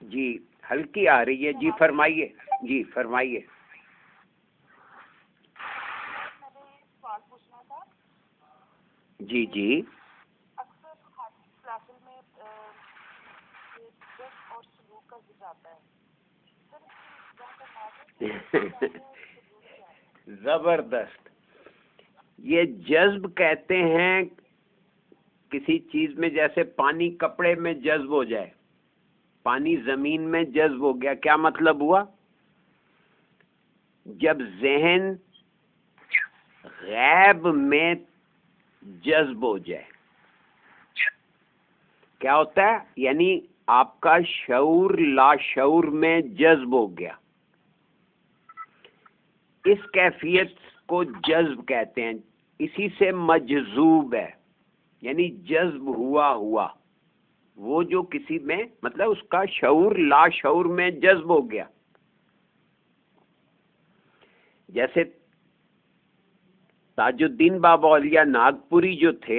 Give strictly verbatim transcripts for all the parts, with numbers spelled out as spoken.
جی ہلکی آ رہی ہے. جی فرمائیے. جی فرمائیے. جی جی اکثر کلاسز میں جذب اور سلوک کا ذکر آتا ہے. زبردست. یہ جذب کہتے ہیں کسی چیز میں، جیسے پانی کپڑے میں جذب ہو جائے، پانی زمین میں جذب ہو گیا. کیا مطلب ہوا؟ جب ذہن غیب میں جذب ہو جائے کیا ہوتا ہے؟ یعنی آپ کا شعور لاشعور میں جذب ہو گیا. اس کیفیت کو جذب کہتے ہیں. اسی سے مجذوب ہے، یعنی جذب ہوا ہوا، وہ جو کسی میں مطلب اس کا شعور لاشعور میں جذب ہو گیا. جیسے تاج الدین بابا اولیاء ناگپوری جو تھے،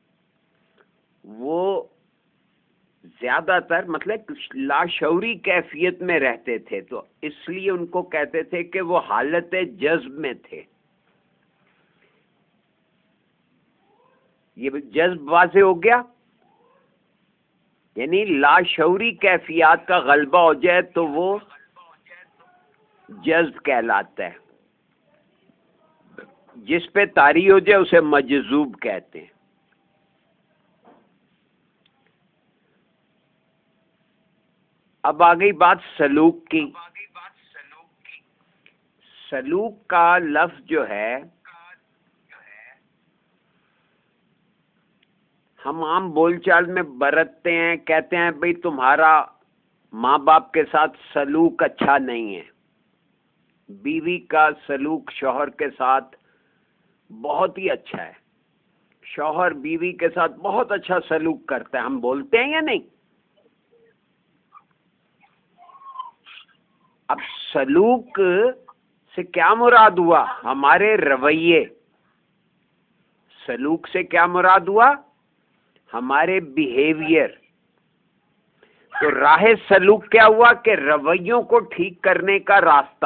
وہ زیادہ تر مطلب لاشعوری کیفیت میں رہتے تھے، تو اس لیے ان کو کہتے تھے کہ وہ حالت جذب میں تھے. یہ جذب واضح ہو گیا، یعنی لاشعوری کیفیات کا غلبہ ہو جائے تو وہ جذب کہلاتا ہے. جس پہ طاری ہو جائے اسے مجذوب کہتے ہیں. اب آ گئی بات سلوک کی. سلوک کا لفظ جو ہے ہم عام بول چال میں برتتے ہیں، کہتے ہیں بھئی تمہارا ماں باپ کے ساتھ سلوک اچھا نہیں ہے. بیوی کا سلوک شوہر کے ساتھ بہت ہی اچھا ہے، شوہر بیوی کے ساتھ بہت اچھا سلوک کرتا ہے. ہم بولتے ہیں یا نہیں؟ اب سلوک سے کیا مراد ہوا؟ ہمارے رویے. سلوک سے کیا مراد ہوا؟ ہمارے بیہیویئر. تو راہ سلوک کیا ہوا کہ رویوں کو ٹھیک کرنے کا راستہ.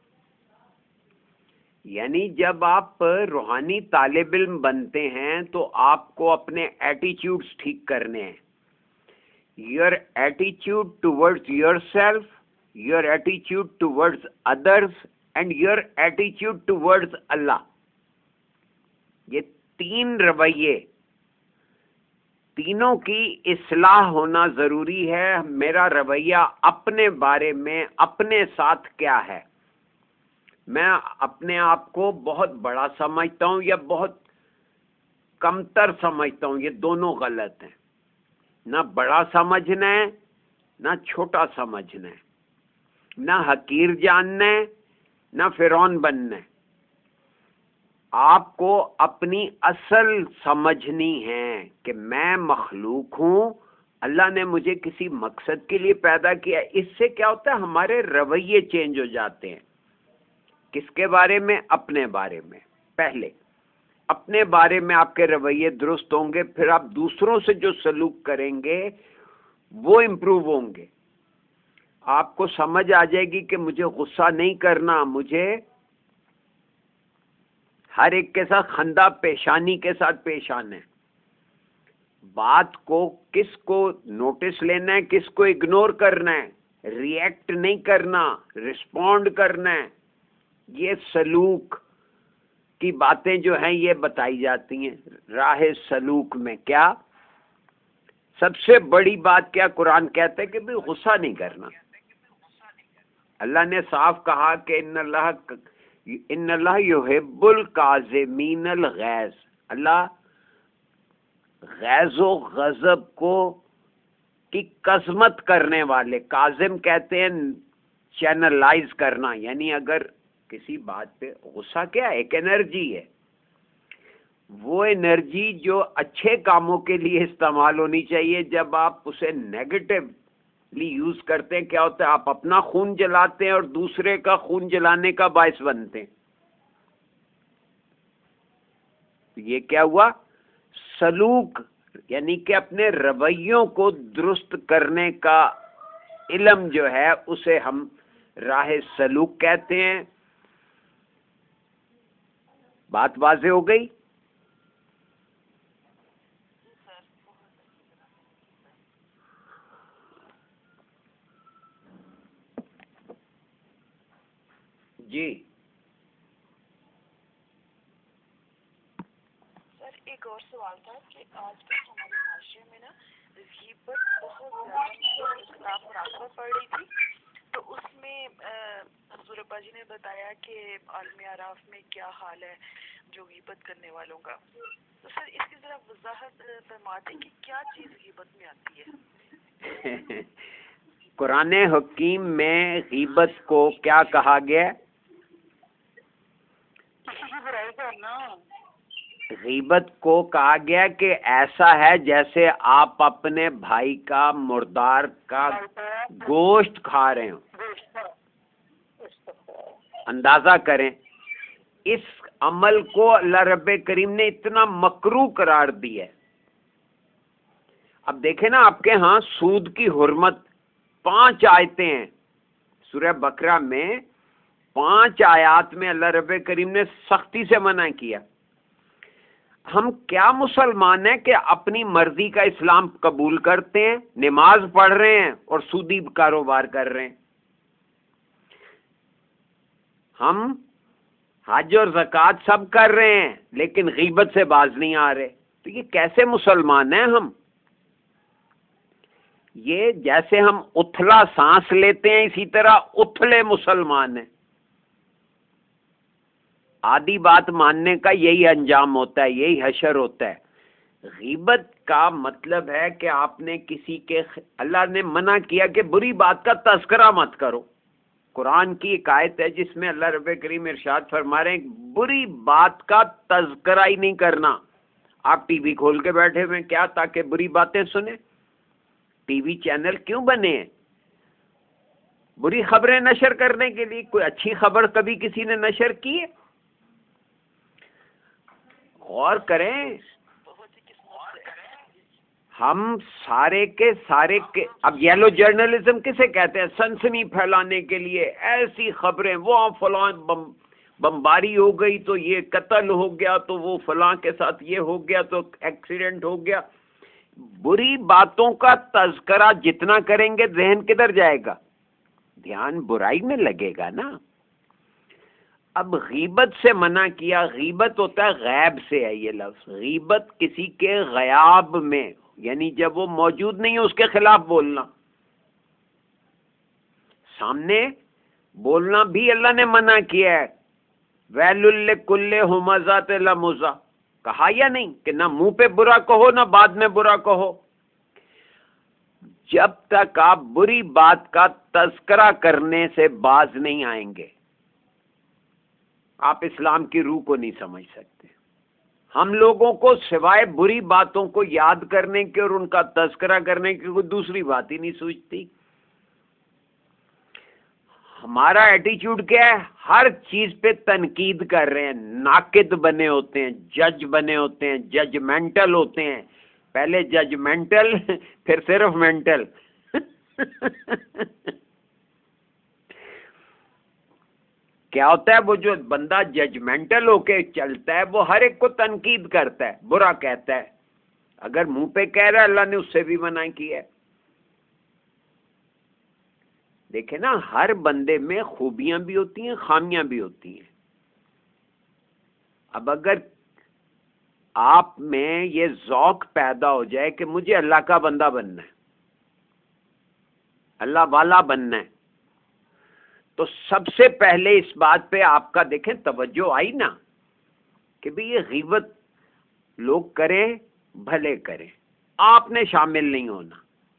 یعنی جب آپ روحانی طالب علم بنتے ہیں تو آپ کو اپنے ایٹیچیوڈز ٹھیک کرنے ہیں. Your ایٹیچیوڈ towards your self, your ایٹیچیوڈ towards others and your ایٹیچیوڈ towards اللہ. یہ تین رویے، تینوں کی اصلاح ہونا ضروری ہے. میرا رویہ اپنے بارے میں اپنے ساتھ کیا ہے؟ میں اپنے آپ کو بہت بڑا سمجھتا ہوں یا بہت کمتر سمجھتا ہوں؟ یہ دونوں غلط ہیں. نہ بڑا سمجھنا ہے نہ چھوٹا سمجھنا ہے، نہ حقیر جاننا ہے نہ فرعون بننا ہے. آپ کو اپنی اصل سمجھنی ہے کہ میں مخلوق ہوں، اللہ نے مجھے کسی مقصد کے لیے پیدا کیا. اس سے کیا ہوتا ہے؟ ہمارے رویے چینج ہو جاتے ہیں. کس کے بارے میں؟ اپنے بارے میں. پہلے اپنے بارے میں آپ کے رویے درست ہوں گے، پھر آپ دوسروں سے جو سلوک کریں گے وہ امپروو ہوں گے. آپ کو سمجھ آ جائے گی کہ مجھے غصہ نہیں کرنا، مجھے ہر ایک کے ساتھ خندہ پیشانی کے ساتھ پیش آنا ہے. بات کو کس کو نوٹس لینا ہے، کس کو اگنور کرنا ہے، ریئیکٹ نہیں کرنا، رسپونڈ کرنا ہے. یہ سلوک کی باتیں جو ہیں یہ بتائی جاتی ہیں راہ سلوک میں. کیا سب سے بڑی بات کیا قرآن کہتا ہے کہ بھی غصہ نہیں کرنا. اللہ نے صاف کہا کہ ان اللہ ان اللہ یحب الکاظمین الغیظ. اللہ غیظ و غضب کو کی قسمت کرنے والے. کاظم کہتے ہیں چینلائز کرنا، یعنی اگر کسی بات پہ غصہ کیا ہے؟ ایک انرجی ہے. وہ انرجی جو اچھے کاموں کے لیے استعمال ہونی چاہیے، جب آپ اسے نیگیٹولی یوز کرتے ہیں کیا ہوتا ہے؟ آپ اپنا خون جلاتے ہیں اور دوسرے کا خون جلانے کا باعث بنتے ہیں. یہ کیا ہوا؟ سلوک، یعنی کہ اپنے رویوں کو درست کرنے کا علم جو ہے اسے ہم راہ سلوک کہتے ہیں. بات واضح ہو گئی؟ جی سر ایک اور سوال تھا کہ آج کل ہمارے معاشرے میں نا غیبت بہت زیادہ اختلاف مراقبہ پڑ رہی تھی، تو اس میں حضور ابا جی نے بتایا کہ عالم اعراف میں کیا حال ہے جو غیبت کرنے والوں کا. تو سر اس کی ذرا وضاحت فرما دیں کہ کیا چیز غیبت میں آتی ہے. قرآن حکیم میں غیبت کو کیا کہا گیا؟ غیبت کو کہا گیا کہ ایسا ہے جیسے آپ اپنے بھائی کا مردار کا گوشت کھا رہے ہوں. اندازہ کریں اس عمل کو اللہ رب کریم نے اتنا مکروہ قرار دیا ہے. اب دیکھیں نا آپ کے ہاں سود کی حرمت پانچ آیتیں ہیں سورہ بقرہ میں، پانچ آیات میں اللہ رب کریم نے سختی سے منع کیا. ہم کیا مسلمان ہیں کہ اپنی مرضی کا اسلام قبول کرتے ہیں، نماز پڑھ رہے ہیں اور سودی کاروبار کر رہے ہیں. ہم حج اور زکوٰۃ سب کر رہے ہیں لیکن غیبت سے باز نہیں آ رہے. تو یہ کیسے مسلمان ہیں ہم؟ یہ جیسے ہم اتھلا سانس لیتے ہیں اسی طرح اتھلے مسلمان ہیں. آدھی بات ماننے کا یہی انجام ہوتا ہے، یہی حشر ہوتا ہے. غیبت کا مطلب ہے کہ آپ نے کسی کے، اللہ نے منع کیا کہ بری بات کا تذکرہ مت کرو. قرآن کی ایک آیت ہے جس میں اللہ رب کریم ارشاد فرما رہے ہیں بری بات کا تذکرہ ہی نہیں کرنا. آپ ٹی وی کھول کے بیٹھے ہوئے کیا تاکہ بری باتیں سنیں؟ ٹی وی چینل کیوں بنے ہیں؟ بری خبریں نشر کرنے کے لیے. کوئی اچھی خبر کبھی کسی نے نشر کی ہے؟ غور کریں. ہم سارے کے سارے کے، اب یلو جرنلزم کسے کہتے ہیں؟ سنسنی پھیلانے کے لیے ایسی خبریں، وہ فلاں بمباری ہو گئی تو یہ قتل ہو گیا، تو وہ فلاں کے ساتھ یہ ہو گیا، تو ایکسیڈنٹ ہو گیا. بری باتوں کا تذکرہ جتنا کریں گے ذہن کدھر جائے گا؟ دھیان برائی میں لگے گا نا. اب غیبت سے منع کیا. غیبت ہوتا ہے غیب سے ہے یہ لفظ. غیبت کسی کے غیاب میں، یعنی جب وہ موجود نہیں ہے اس کے خلاف بولنا. سامنے بولنا بھی اللہ نے منع کیا ہے. ویل لکل ہمزۃ لمزہ کہا یا نہیں کہ نہ منہ پہ برا کہو نہ بعد میں برا کہو. جب تک آپ بری بات کا تذکرہ کرنے سے باز نہیں آئیں گے آپ اسلام کی روح کو نہیں سمجھ سکتے. ہم لوگوں کو سوائے بری باتوں کو یاد کرنے کے اور ان کا تذکرہ کرنے کی کوئی دوسری بات ہی نہیں سوچتی. ہمارا ایٹیچیوڈ کیا ہے؟ ہر چیز پہ تنقید کر رہے ہیں، ناقد بنے ہوتے ہیں، جج بنے ہوتے ہیں، ججمنٹل ہوتے ہیں. پہلے ججمنٹل پھر صرف مینٹل. کیا ہوتا ہے؟ وہ جو بندہ ججمنٹل ہو کے چلتا ہے وہ ہر ایک کو تنقید کرتا ہے، برا کہتا ہے. اگر منہ پہ کہہ رہا ہے اللہ نے اس سے بھی منع کیا ہے. دیکھیں نا ہر بندے میں خوبیاں بھی ہوتی ہیں خامیاں بھی ہوتی ہیں. اب اگر آپ میں یہ ذوق پیدا ہو جائے کہ مجھے اللہ کا بندہ بننا ہے، اللہ والا بننا ہے، تو سب سے پہلے اس بات پہ آپ کا دیکھیں توجہ آئی نا کہ بھی یہ غیبت لوگ کریں بھلے کریں، آپ نے شامل نہیں ہونا.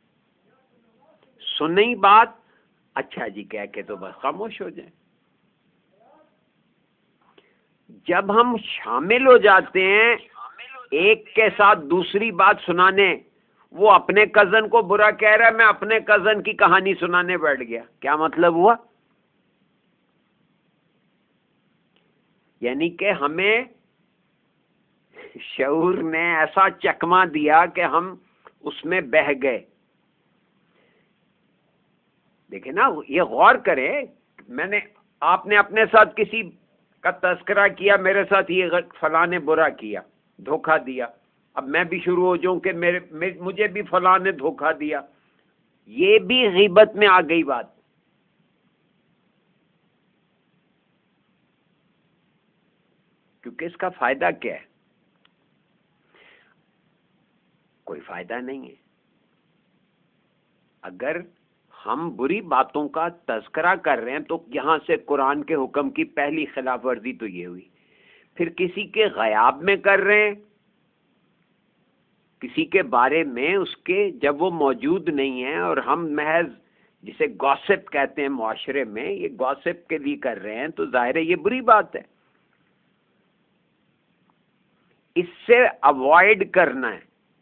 سنی بات اچھا جی کہہ کے تو بس خاموش ہو جائیں. جب ہم شامل ہو جاتے ہیں ایک کے ساتھ دوسری بات سنانے، وہ اپنے کزن کو برا کہہ رہا ہے، میں اپنے کزن کی کہانی سنانے بیٹھ گیا. کیا مطلب ہوا؟ یعنی کہ ہمیں شعور نے ایسا چکما دیا کہ ہم اس میں بہہ گئے. دیکھیں نا، یہ غور کریں، میں نے آپ نے اپنے ساتھ کسی کا تذکرہ کیا، میرے ساتھ یہ فلاں نے برا کیا، دھوکہ دیا، اب میں بھی شروع ہو جاؤں کہ میرے مجھے بھی فلاں نے دھوکہ دیا، یہ بھی غیبت میں آ گئی بات. کیونکہ اس کا فائدہ کیا ہے؟ کوئی فائدہ نہیں ہے. اگر ہم بری باتوں کا تذکرہ کر رہے ہیں تو یہاں سے قرآن کے حکم کی پہلی خلاف ورزی تو یہ ہوئی. پھر کسی کے غیاب میں کر رہے ہیں، کسی کے بارے میں، اس کے جب وہ موجود نہیں ہے اور ہم محض جسے گوسپ کہتے ہیں معاشرے میں، یہ گوسپ کے لیے کر رہے ہیں، تو ظاہر ہے یہ بری بات ہے. اس سے اوائڈ کرنا ہے.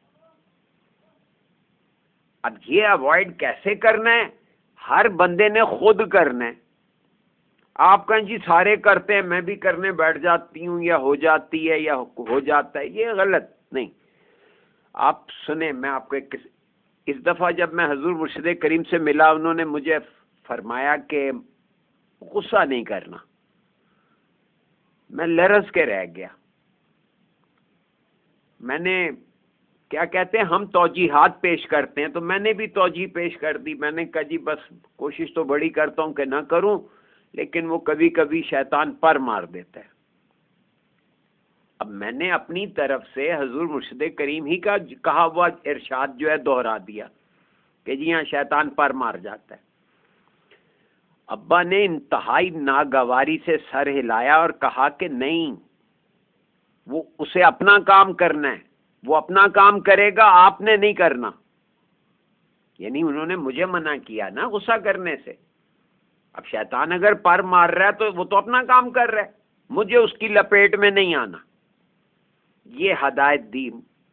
اب یہ اوائڈ کیسے کرنا ہے؟ ہر بندے نے خود کرنا ہے. آپ کہیں جی سارے کرتے ہیں میں بھی کرنے بیٹھ جاتی ہوں یا ہو جاتی ہے یا ہو جاتا ہے، یہ غلط نہیں. آپ سنیں، میں آپ کو ایک اس دفعہ جب میں حضور مرشد کریم سے ملا، انہوں نے مجھے فرمایا کہ غصہ نہیں کرنا. میں لرز کے رہ گیا. میں نے کیا کہتے ہیں، ہم توجیحات پیش کرتے ہیں، تو میں نے بھی توجیح پیش کر دی. میں نے کہا جی بس کوشش تو بڑی کرتا ہوں کہ نہ کروں، لیکن وہ کبھی کبھی شیطان پر مار دیتا ہے. اب میں نے اپنی طرف سے حضور مرشد کریم ہی کا کہا ہوا ارشاد جو ہے دوہرا دیا کہ جی ہاں شیطان پر مار جاتا ہے. ابا نے انتہائی ناگواری سے سر ہلایا اور کہا کہ نہیں، وہ اسے اپنا کام کرنا ہے، وہ اپنا کام کرے گا، آپ نے نہیں کرنا. یعنی انہوں نے مجھے منع کیا نا غصہ کرنے سے. اب شیطان اگر پر مار رہا ہے تو وہ تو اپنا کام کر رہا ہے، مجھے اس کی لپیٹ میں نہیں آنا. یہ ہدایت دی.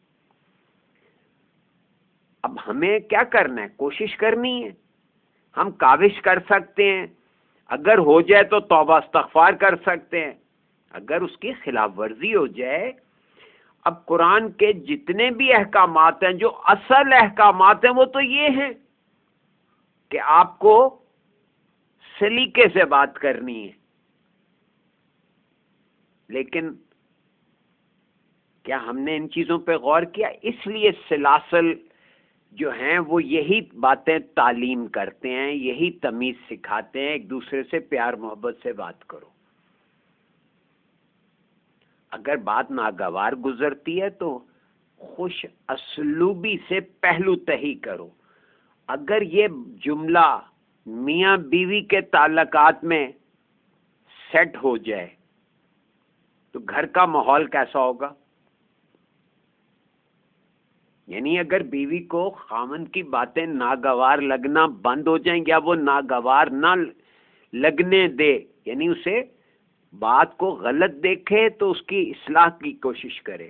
اب ہمیں کیا کرنا ہے؟ کوشش کرنی ہے. ہم کاوش کر سکتے ہیں، اگر ہو جائے تو توبہ استغفار کر سکتے ہیں. اگر اس کی خلاف ورزی ہو جائے، اب قرآن کے جتنے بھی احکامات ہیں، جو اصل احکامات ہیں، وہ تو یہ ہیں کہ آپ کو سلیقے سے بات کرنی ہے. لیکن کیا ہم نے ان چیزوں پہ غور کیا؟ اس لیے سلاسل جو ہیں وہ یہی باتیں تعلیم کرتے ہیں، یہی تمیز سکھاتے ہیں، ایک دوسرے سے پیار محبت سے بات کرو. اگر بات ناگوار گزرتی ہے تو خوش اسلوبی سے پہلو تہی کرو. اگر یہ جملہ میاں بیوی کے تعلقات میں سیٹ ہو جائے تو گھر کا ماحول کیسا ہوگا؟ یعنی اگر بیوی کو خامن کی باتیں ناگوار لگنا بند ہو جائیں، یا وہ ناگوار نہ لگنے دے، یعنی اسے بات کو غلط دیکھے تو اس کی اصلاح کی کوشش کرے.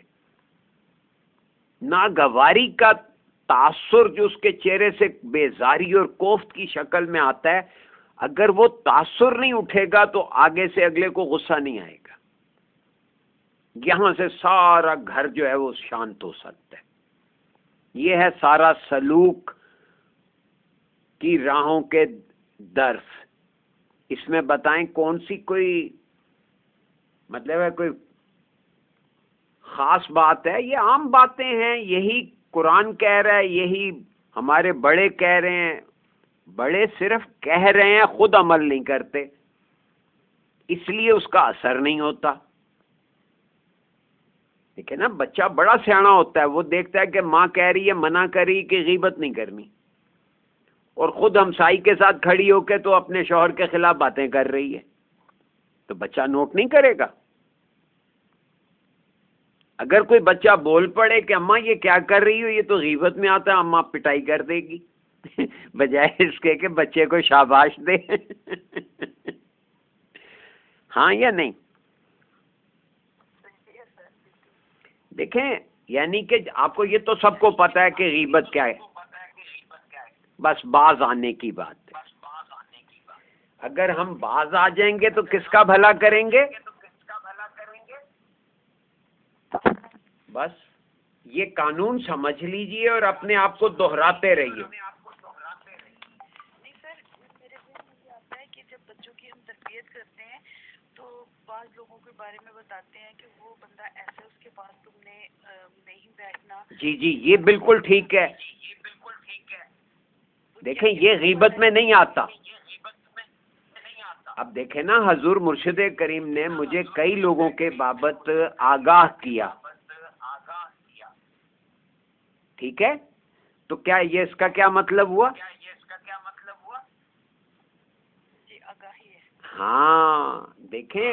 ناگواری کا تاثر جو اس کے چہرے سے بیزاری اور کوفت کی شکل میں آتا ہے، اگر وہ تاثر نہیں اٹھے گا تو آگے سے اگلے کو غصہ نہیں آئے گا. یہاں سے سارا گھر جو ہے وہ شانت ہو سکتا ہے. یہ ہے سارا سلوک کی راہوں کے درس. اس میں بتائیں کون سی کوئی مطلب ہے کوئی خاص بات ہے؟ یہ عام باتیں ہیں، یہی قرآن کہہ رہا ہے، یہی ہمارے بڑے کہہ رہے ہیں. بڑے صرف کہہ رہے ہیں، خود عمل نہیں کرتے، اس لیے اس کا اثر نہیں ہوتا. دیکھیں نا، بچہ بڑا سیاںا ہوتا ہے، وہ دیکھتا ہے کہ ماں کہہ رہی ہے، منع کر رہی کہ غیبت نہیں کرنی، اور خود ہمسائی کے ساتھ کھڑی ہو کے تو اپنے شوہر کے خلاف باتیں کر رہی ہے، تو بچہ نوٹ نہیں کرے گا. اگر کوئی بچہ بول پڑے کہ اماں یہ کیا کر رہی ہو، یہ تو غیبت میں آتا ہے، اماں پٹائی کر دے گی بجائے اس کے کہ بچے کو شاباش دے. ہاں یا نہیں؟ دیکھیں، یعنی کہ آپ کو یہ تو سب کو پتا ہے کہ غیبت کیا ہے، بس باز آنے کی بات ہے. اگر ہم باز آ جائیں گے تو کس کا بھلا کریں گے؟ بس یہ قانون سمجھ لیجئے اور اپنے آپ کو دہراتے رہیے. نہیں سر، جب بچوں کی ہم تربیت کرتے ہیں تو بعض لوگوں کے بارے میں بتاتے ہیں کہ وہ بندہ ایسے اس کے پاس تم نے نہیں بیٹھنا. جی جی یہ بالکل ٹھیک ہے. دیکھیں یہ غیبت میں نہیں آتا. اب دیکھیں نا حضور مرشد کریم نے مجھے کئی لوگوں کے بابت آگاہ کیا. ٹھیک ہے تو کیا یہ اس کا کیا مطلب ہوا؟ ہاں دیکھیں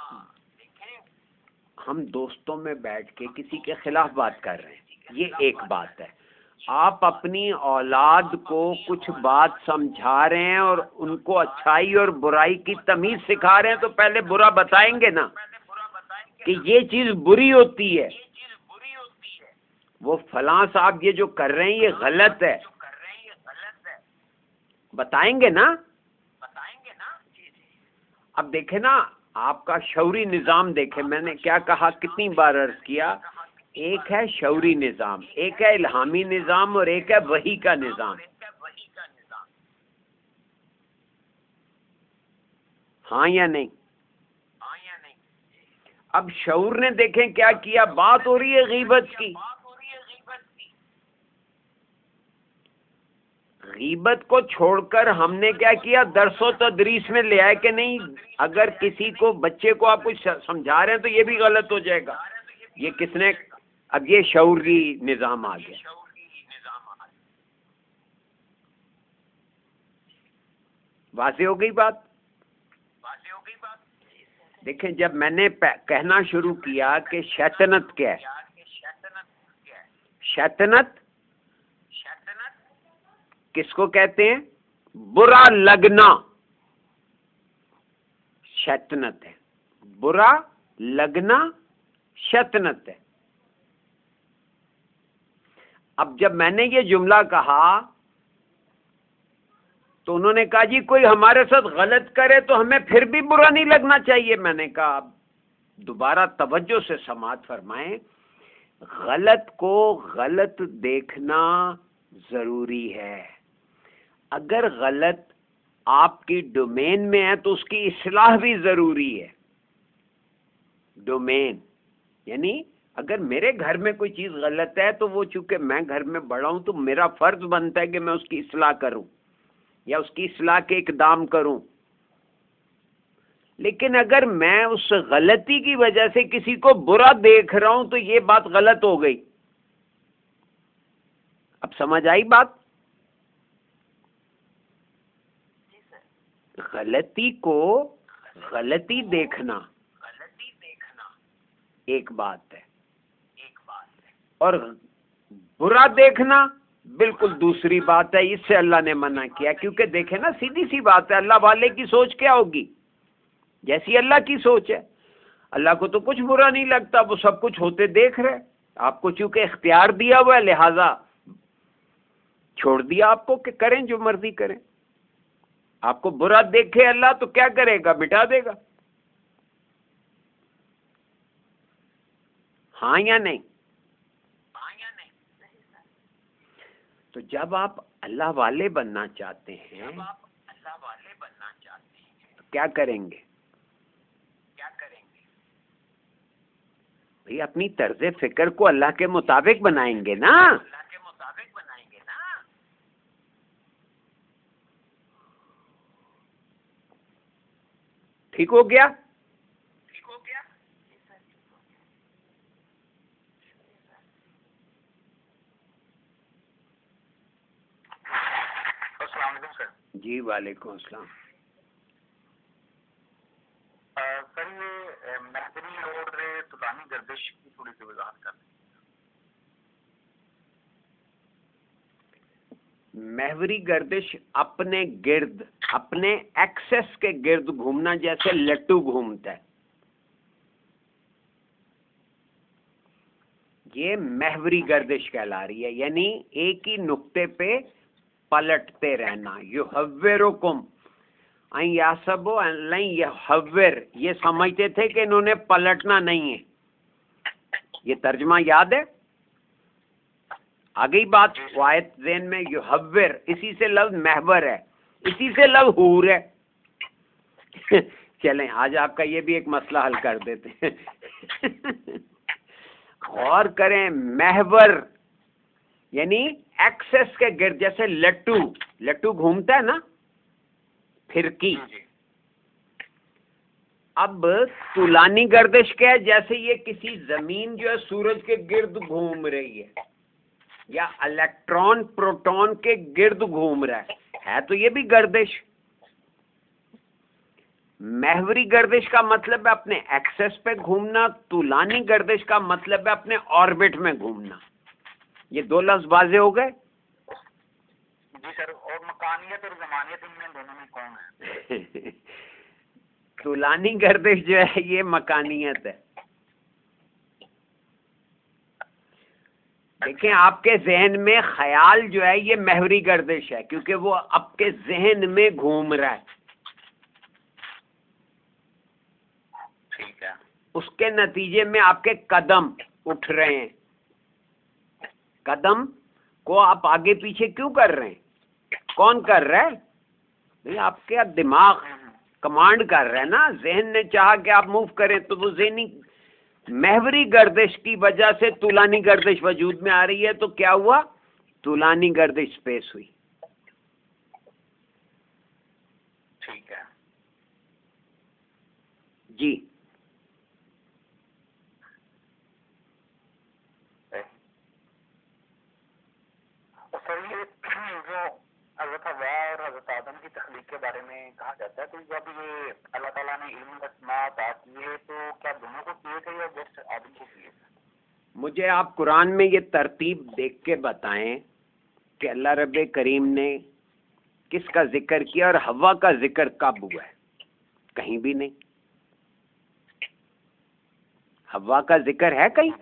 ہم دوستوں میں بیٹھ کے کسی کے خلاف بات کر رہے ہیں یہ ایک بات ہے. آپ اپنی اولاد کو کچھ بات سمجھا رہے ہیں اور ان کو اچھائی اور برائی کی تمیز سکھا رہے ہیں تو پہلے برا بتائیں گے نا کہ یہ چیز بری ہوتی ہے. وہ فلاں صاحب یہ جو کر رہے ہیں یہ غلط ہے بتائیں گے نا. اب دیکھیں نا آپ کا شعوری نظام دیکھیں میں نے کیا کہا کتنی بار عرض کیا ایک ہے شعوری نظام ایک ہے الہامی نظام اور ایک ہے وحی کا نظام. ہاں یا نہیں؟ اب شعور نے دیکھیں کیا کیا بات ہو رہی ہے غیبت کی. غیبت کو چھوڑ کر ہم نے کیا کیا درس و تدریس میں لے آئے کہ نہیں اگر کسی کو بچے کو آپ کچھ سمجھا رہے ہیں تو یہ بھی غلط ہو جائے گا. یہ کس نے اب یہ شعوری نظام آ گیا. واضح ہو گئی بات. دیکھیں جب میں نے کہنا شروع کیا کہ شیطنت کیا ہے شیطنت کس کو کہتے ہیں؟ برا لگنا شیطنت ہے. برا لگنا شیطنت ہے. اب جب میں نے یہ جملہ کہا تو انہوں نے کہا جی کوئی ہمارے ساتھ غلط کرے تو ہمیں پھر بھی برا نہیں لگنا چاہیے. میں نے کہا دوبارہ توجہ سے سماعت فرمائیں. غلط کو غلط دیکھنا ضروری ہے. اگر غلط آپ کی ڈومین میں ہے تو اس کی اصلاح بھی ضروری ہے. ڈومین یعنی اگر میرے گھر میں کوئی چیز غلط ہے تو وہ چونکہ میں گھر میں بڑا ہوں تو میرا فرض بنتا ہے کہ میں اس کی اصلاح کروں یا اس کی اصلاح کے اقدام کروں. لیکن اگر میں اس غلطی کی وجہ سے کسی کو برا دیکھ رہا ہوں تو یہ بات غلط ہو گئی. اب سمجھ آئی بات؟ غلطی کو غلطی دیکھنا ایک بات ہے اور برا دیکھنا بالکل دوسری بات ہے. اس سے اللہ نے منع کیا کیونکہ دیکھیں نا سیدھی سی بات ہے اللہ والے کی سوچ کیا ہوگی جیسی اللہ کی سوچ ہے. اللہ کو تو کچھ برا نہیں لگتا وہ سب کچھ ہوتے دیکھ رہے. آپ کو چونکہ اختیار دیا ہوا ہے لہذا چھوڑ دیا آپ کو کہ کریں جو مرضی کریں. آپ کو برا دیکھے اللہ تو کیا کرے گا مٹا دے گا. ہاں یا نہیں؟ تو جب آپ اللہ والے بننا چاہتے ہیں تو کیا کریں گے؟ بھئی اپنی طرز فکر کو اللہ کے مطابق بنائیں گے نا. ٹھیک ہو گیا؟ السلام علیکم سر. جی وعلیکم السلام. سر یہ محوری اور طولانی گردش کی تھوڑی سی وضاحت کر دیں. محوری گردش اپنے گرد اپنے ایکسس کے گرد گھومنا جیسے لٹو گھومتا ہے یہ محوری گردش کہلا رہی ہے. یعنی ایک ہی نقطے پہ پلٹتے رہنا. یحورکم این یحسبوا ان لن یحور یہ سمجھتے تھے کہ انہوں نے پلٹنا نہیں ہے. یہ ترجمہ یاد ہے آگئی بات وایت ذہن میں. یحور اسی سے لفظ محور ہے اسی سے لفظ حور ہے. چلیں آج آپ کا یہ بھی ایک مسئلہ حل کر دیتے ہیں. غور کریں، محور یعنی ایکسس کے گرد، جیسے لٹو لٹو گھومتا ہے نا پھرکی. اب طولانی گردش کیا ہے؟ جیسے یہ کسی زمین جو ہے سورج کے گرد گھوم رہی ہے، یا الیکٹران پروٹون کے گرد گھوم رہا ہے ہے تو یہ بھی گردش. محوری گردش کا مطلب ہے اپنے ایکسس پہ گھومنا، طولانی گردش کا مطلب ہے اپنے آربٹ میں گھومنا. یہ دو لفظ واضح ہو گئے؟ جی سر. اور مکانیت اور زمانیت ان میں دونوں میں کون ہے؟ طولانی گردش جو ہے یہ مکانیت ہے. دیکھیں آپ کے ذہن میں خیال جو ہے یہ محوری گردش ہے، کیونکہ وہ آپ کے ذہن میں گھوم رہا ہے. ٹھیک ہے. اس کے نتیجے میں آپ کے قدم اٹھ رہے ہیں. قدم کو آپ آگے پیچھے کیوں کر رہے ہیں؟ کون کر رہا ہے؟ بھئی آپ کے دماغ کمانڈ کر رہا ہے نا. ذہن نے چاہا کہ آپ موو کریں تو وہ ذہنی محوری گردش کی وجہ سے طولانی گردش وجود میں آ رہی ہے. تو کیا ہوا؟ طولانی گردش سپیس ہوئی. ٹھیک ہے جی. سر یہ جو حضرت حوا اور حضرت آدم کی تخلیق کے بارے میں کہا جاتا ہے، تو جب یہ اللہ تعالیٰ نے علم الاسماء عطا کیے تو کیا دونوں کو کیے تھے یا جسٹ آدم کو کیے تھے؟ مجھے آپ قرآن میں یہ ترتیب دیکھ کے بتائیں کہ اللہ رب کریم نے کس کا ذکر کیا اور حوا کا ذکر کب ہوا ہے؟ کہیں بھی نہیں. حوا کا ذکر ہے کہیں؟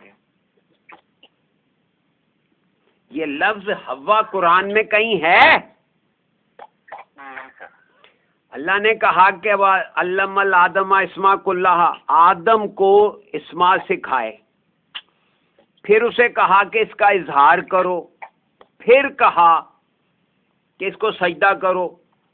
یہ لفظ حوا قرآن میں کہیں ہے؟ اللہ نے کہا کہ علم الآدم اسماء کلھا، آدم کو اسماء سکھائے. پھر اسے کہا کہ اس کا اظہار کرو، پھر کہا کہ اس کو سجدہ کرو،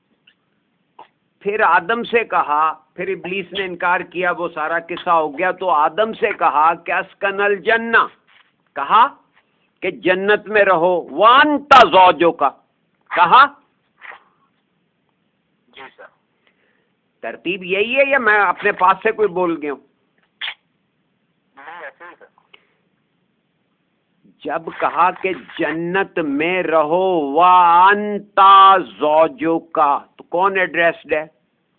پھر آدم سے کہا، پھر ابلیس نے انکار کیا، وہ سارا قصہ ہو گیا. تو آدم سے کہا کہ اسکن الجنہ، کہا کہ جنت میں رہو، وانت زوجو کا کہا. جی سر. ترتیب یہی ہے یا میں اپنے پاس سے کوئی بول گیا ہوں؟ نہیں ایسے ہی سر. جب کہا کہ جنت میں رہو وانت زوجو کا، تو کون ایڈریسڈ ہے؟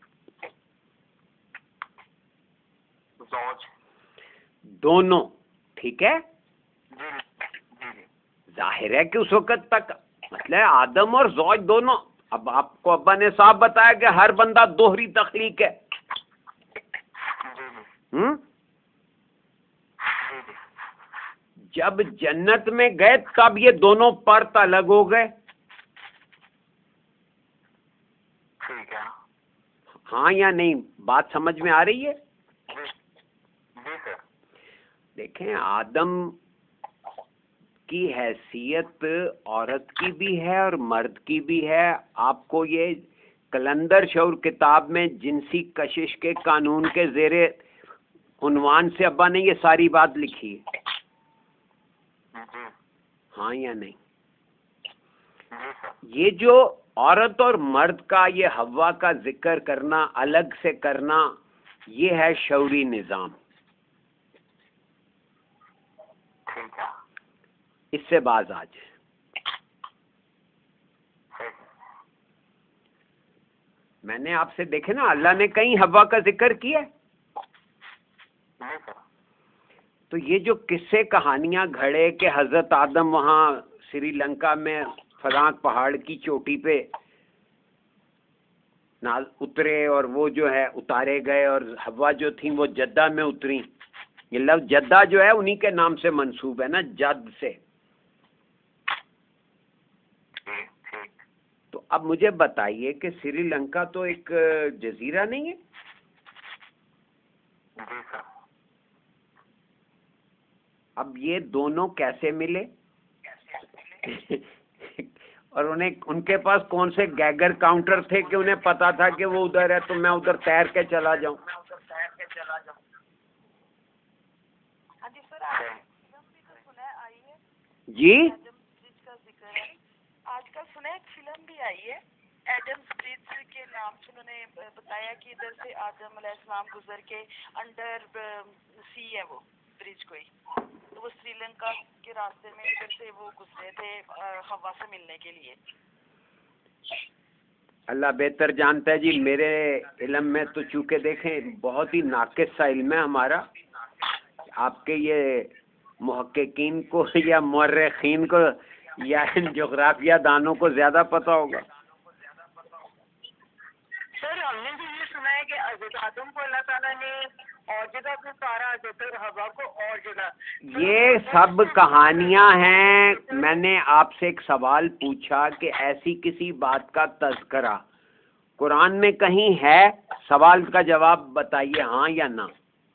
زوج. دونوں. ٹھیک ہے. جی جی جی. ظاہر ہے کہ اس وقت تک مطلب آدم اور زوج دونوں. اب آپ کو ابا نے صاحب بتایا کہ ہر بندہ دوہری تخلیق ہے. ہوں جب جنت میں گئے تب یہ دونوں پرت الگ ہو گئے. ٹھیک ہے. ہاں یا نہیں؟ بات سمجھ میں آ رہی ہے؟ جی سر. دیکھیں آدم کی حیثیت عورت کی بھی ہے اور مرد کی بھی ہے. آپ کو یہ کلندر شعور کتاب میں جنسی کشش کے قانون کے زیر عنوان سے ابا نے یہ ساری بات لکھی ہے. ہاں یا نہیں؟ یہ جو عورت اور مرد کا یہ حوا کا ذکر کرنا، الگ سے کرنا، یہ ہے شعوری نظام. اس سے باز آ جائے. میں نے آپ سے دیکھے نا اللہ نے کہیں حوا کا ذکر کیا. تو یہ جو قصے کہانیاں گھڑے کہ حضرت آدم وہاں سری لنکا میں فلاں پہاڑ کی چوٹی پہ ناز اترے اور وہ جو ہے اتارے گئے، اور حوا جو تھیں وہ جدہ میں اتری. یہ لفظ جدہ جو ہے انہی کے نام سے منسوب ہے نا، جد سے. تو اب مجھے بتائیے کہ سری لنکا تو ایک جزیرہ نہیں ہے؟ اب یہ دونوں کیسے ملے؟ اور انہیں ان کے پاس کون سے گیگر کاؤنٹر تھے کہ انہیں پتا تھا کہ وہ ادھر ہے تو میں ادھر تیر کے چلا جاؤں. ہاں جی سر آپ فلم بھی تو سنا ہے آئی ہے جی ایڈم برج کا ذکر ہے. آج کل سنا ہے ایک فلم بھی آئی ہے ایڈم برج کے نام سے. انہوں نے بتایا کہ ادھر سے آدم علیہ السلام گزر کے انڈر سی ہے وہ برج کوئی, تو وہ سری لنکا کے راستے میں ادھر سے وہ گزرے تھے ہوا سے ملنے کے لیے. اللہ بہتر جانتا ہے جی. میرے علم میں تو چونکہ دیکھیں بہت ہی ناقص سا علم ہے ہمارا. آپ کے یہ محققین کو یا مورخین کو یا جغرافیہ دانوں کو زیادہ پتہ ہوگا. سر ہم نے بھی یہ سنا ہے کہ حضرت آدم کو اللہ تعالیٰ نے اور جگہ پہ اتارا, حضرت ہوا کو اور جگہ. یہ سب کہانیاں ہیں. میں نے آپ سے ایک سوال پوچھا کہ ایسی کسی بات کا تذکرہ قرآن میں کہیں ہے؟ سوال کا جواب بتائیے ہاں یا نہ.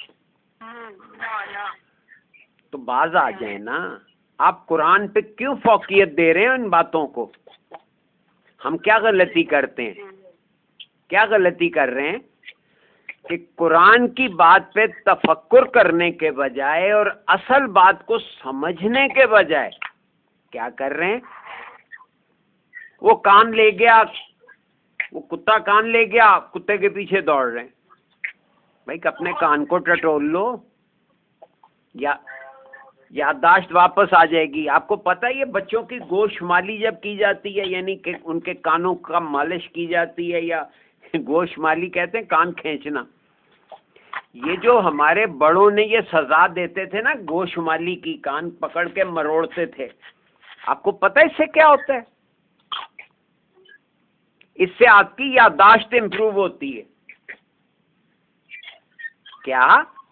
تو باز آ جائیں نا. آپ قرآن پہ کیوں فوقیت دے رہے ہیں ان باتوں کو؟ ہم کیا غلطی کرتے ہیں, کیا غلطی کر رہے ہیں کہ قرآن کی بات پہ تفکر کرنے کے بجائے اور اصل بات کو سمجھنے کے بجائے کیا کر رہے ہیں؟ وہ کان لے گیا, وہ کتا کان لے گیا, کتے کے پیچھے دوڑ رہے ہیں. بھائی اپنے کان کو ٹٹول لو, یا یادداشت واپس آ جائے گی. آپ کو پتہ ہے یہ بچوں کی گوش مالی جب کی جاتی ہے, یعنی کہ ان کے کانوں کا مالش کی جاتی ہے, یا گوش مالی کہتے ہیں کان کھینچنا, یہ جو ہمارے بڑوں نے یہ سزا دیتے تھے نا گوش مالی کی, کان پکڑ کے مروڑتے تھے, آپ کو پتہ ہے اس سے کیا ہوتا ہے؟ اس سے آپ کی یادداشت امپروو ہوتی ہے. کیا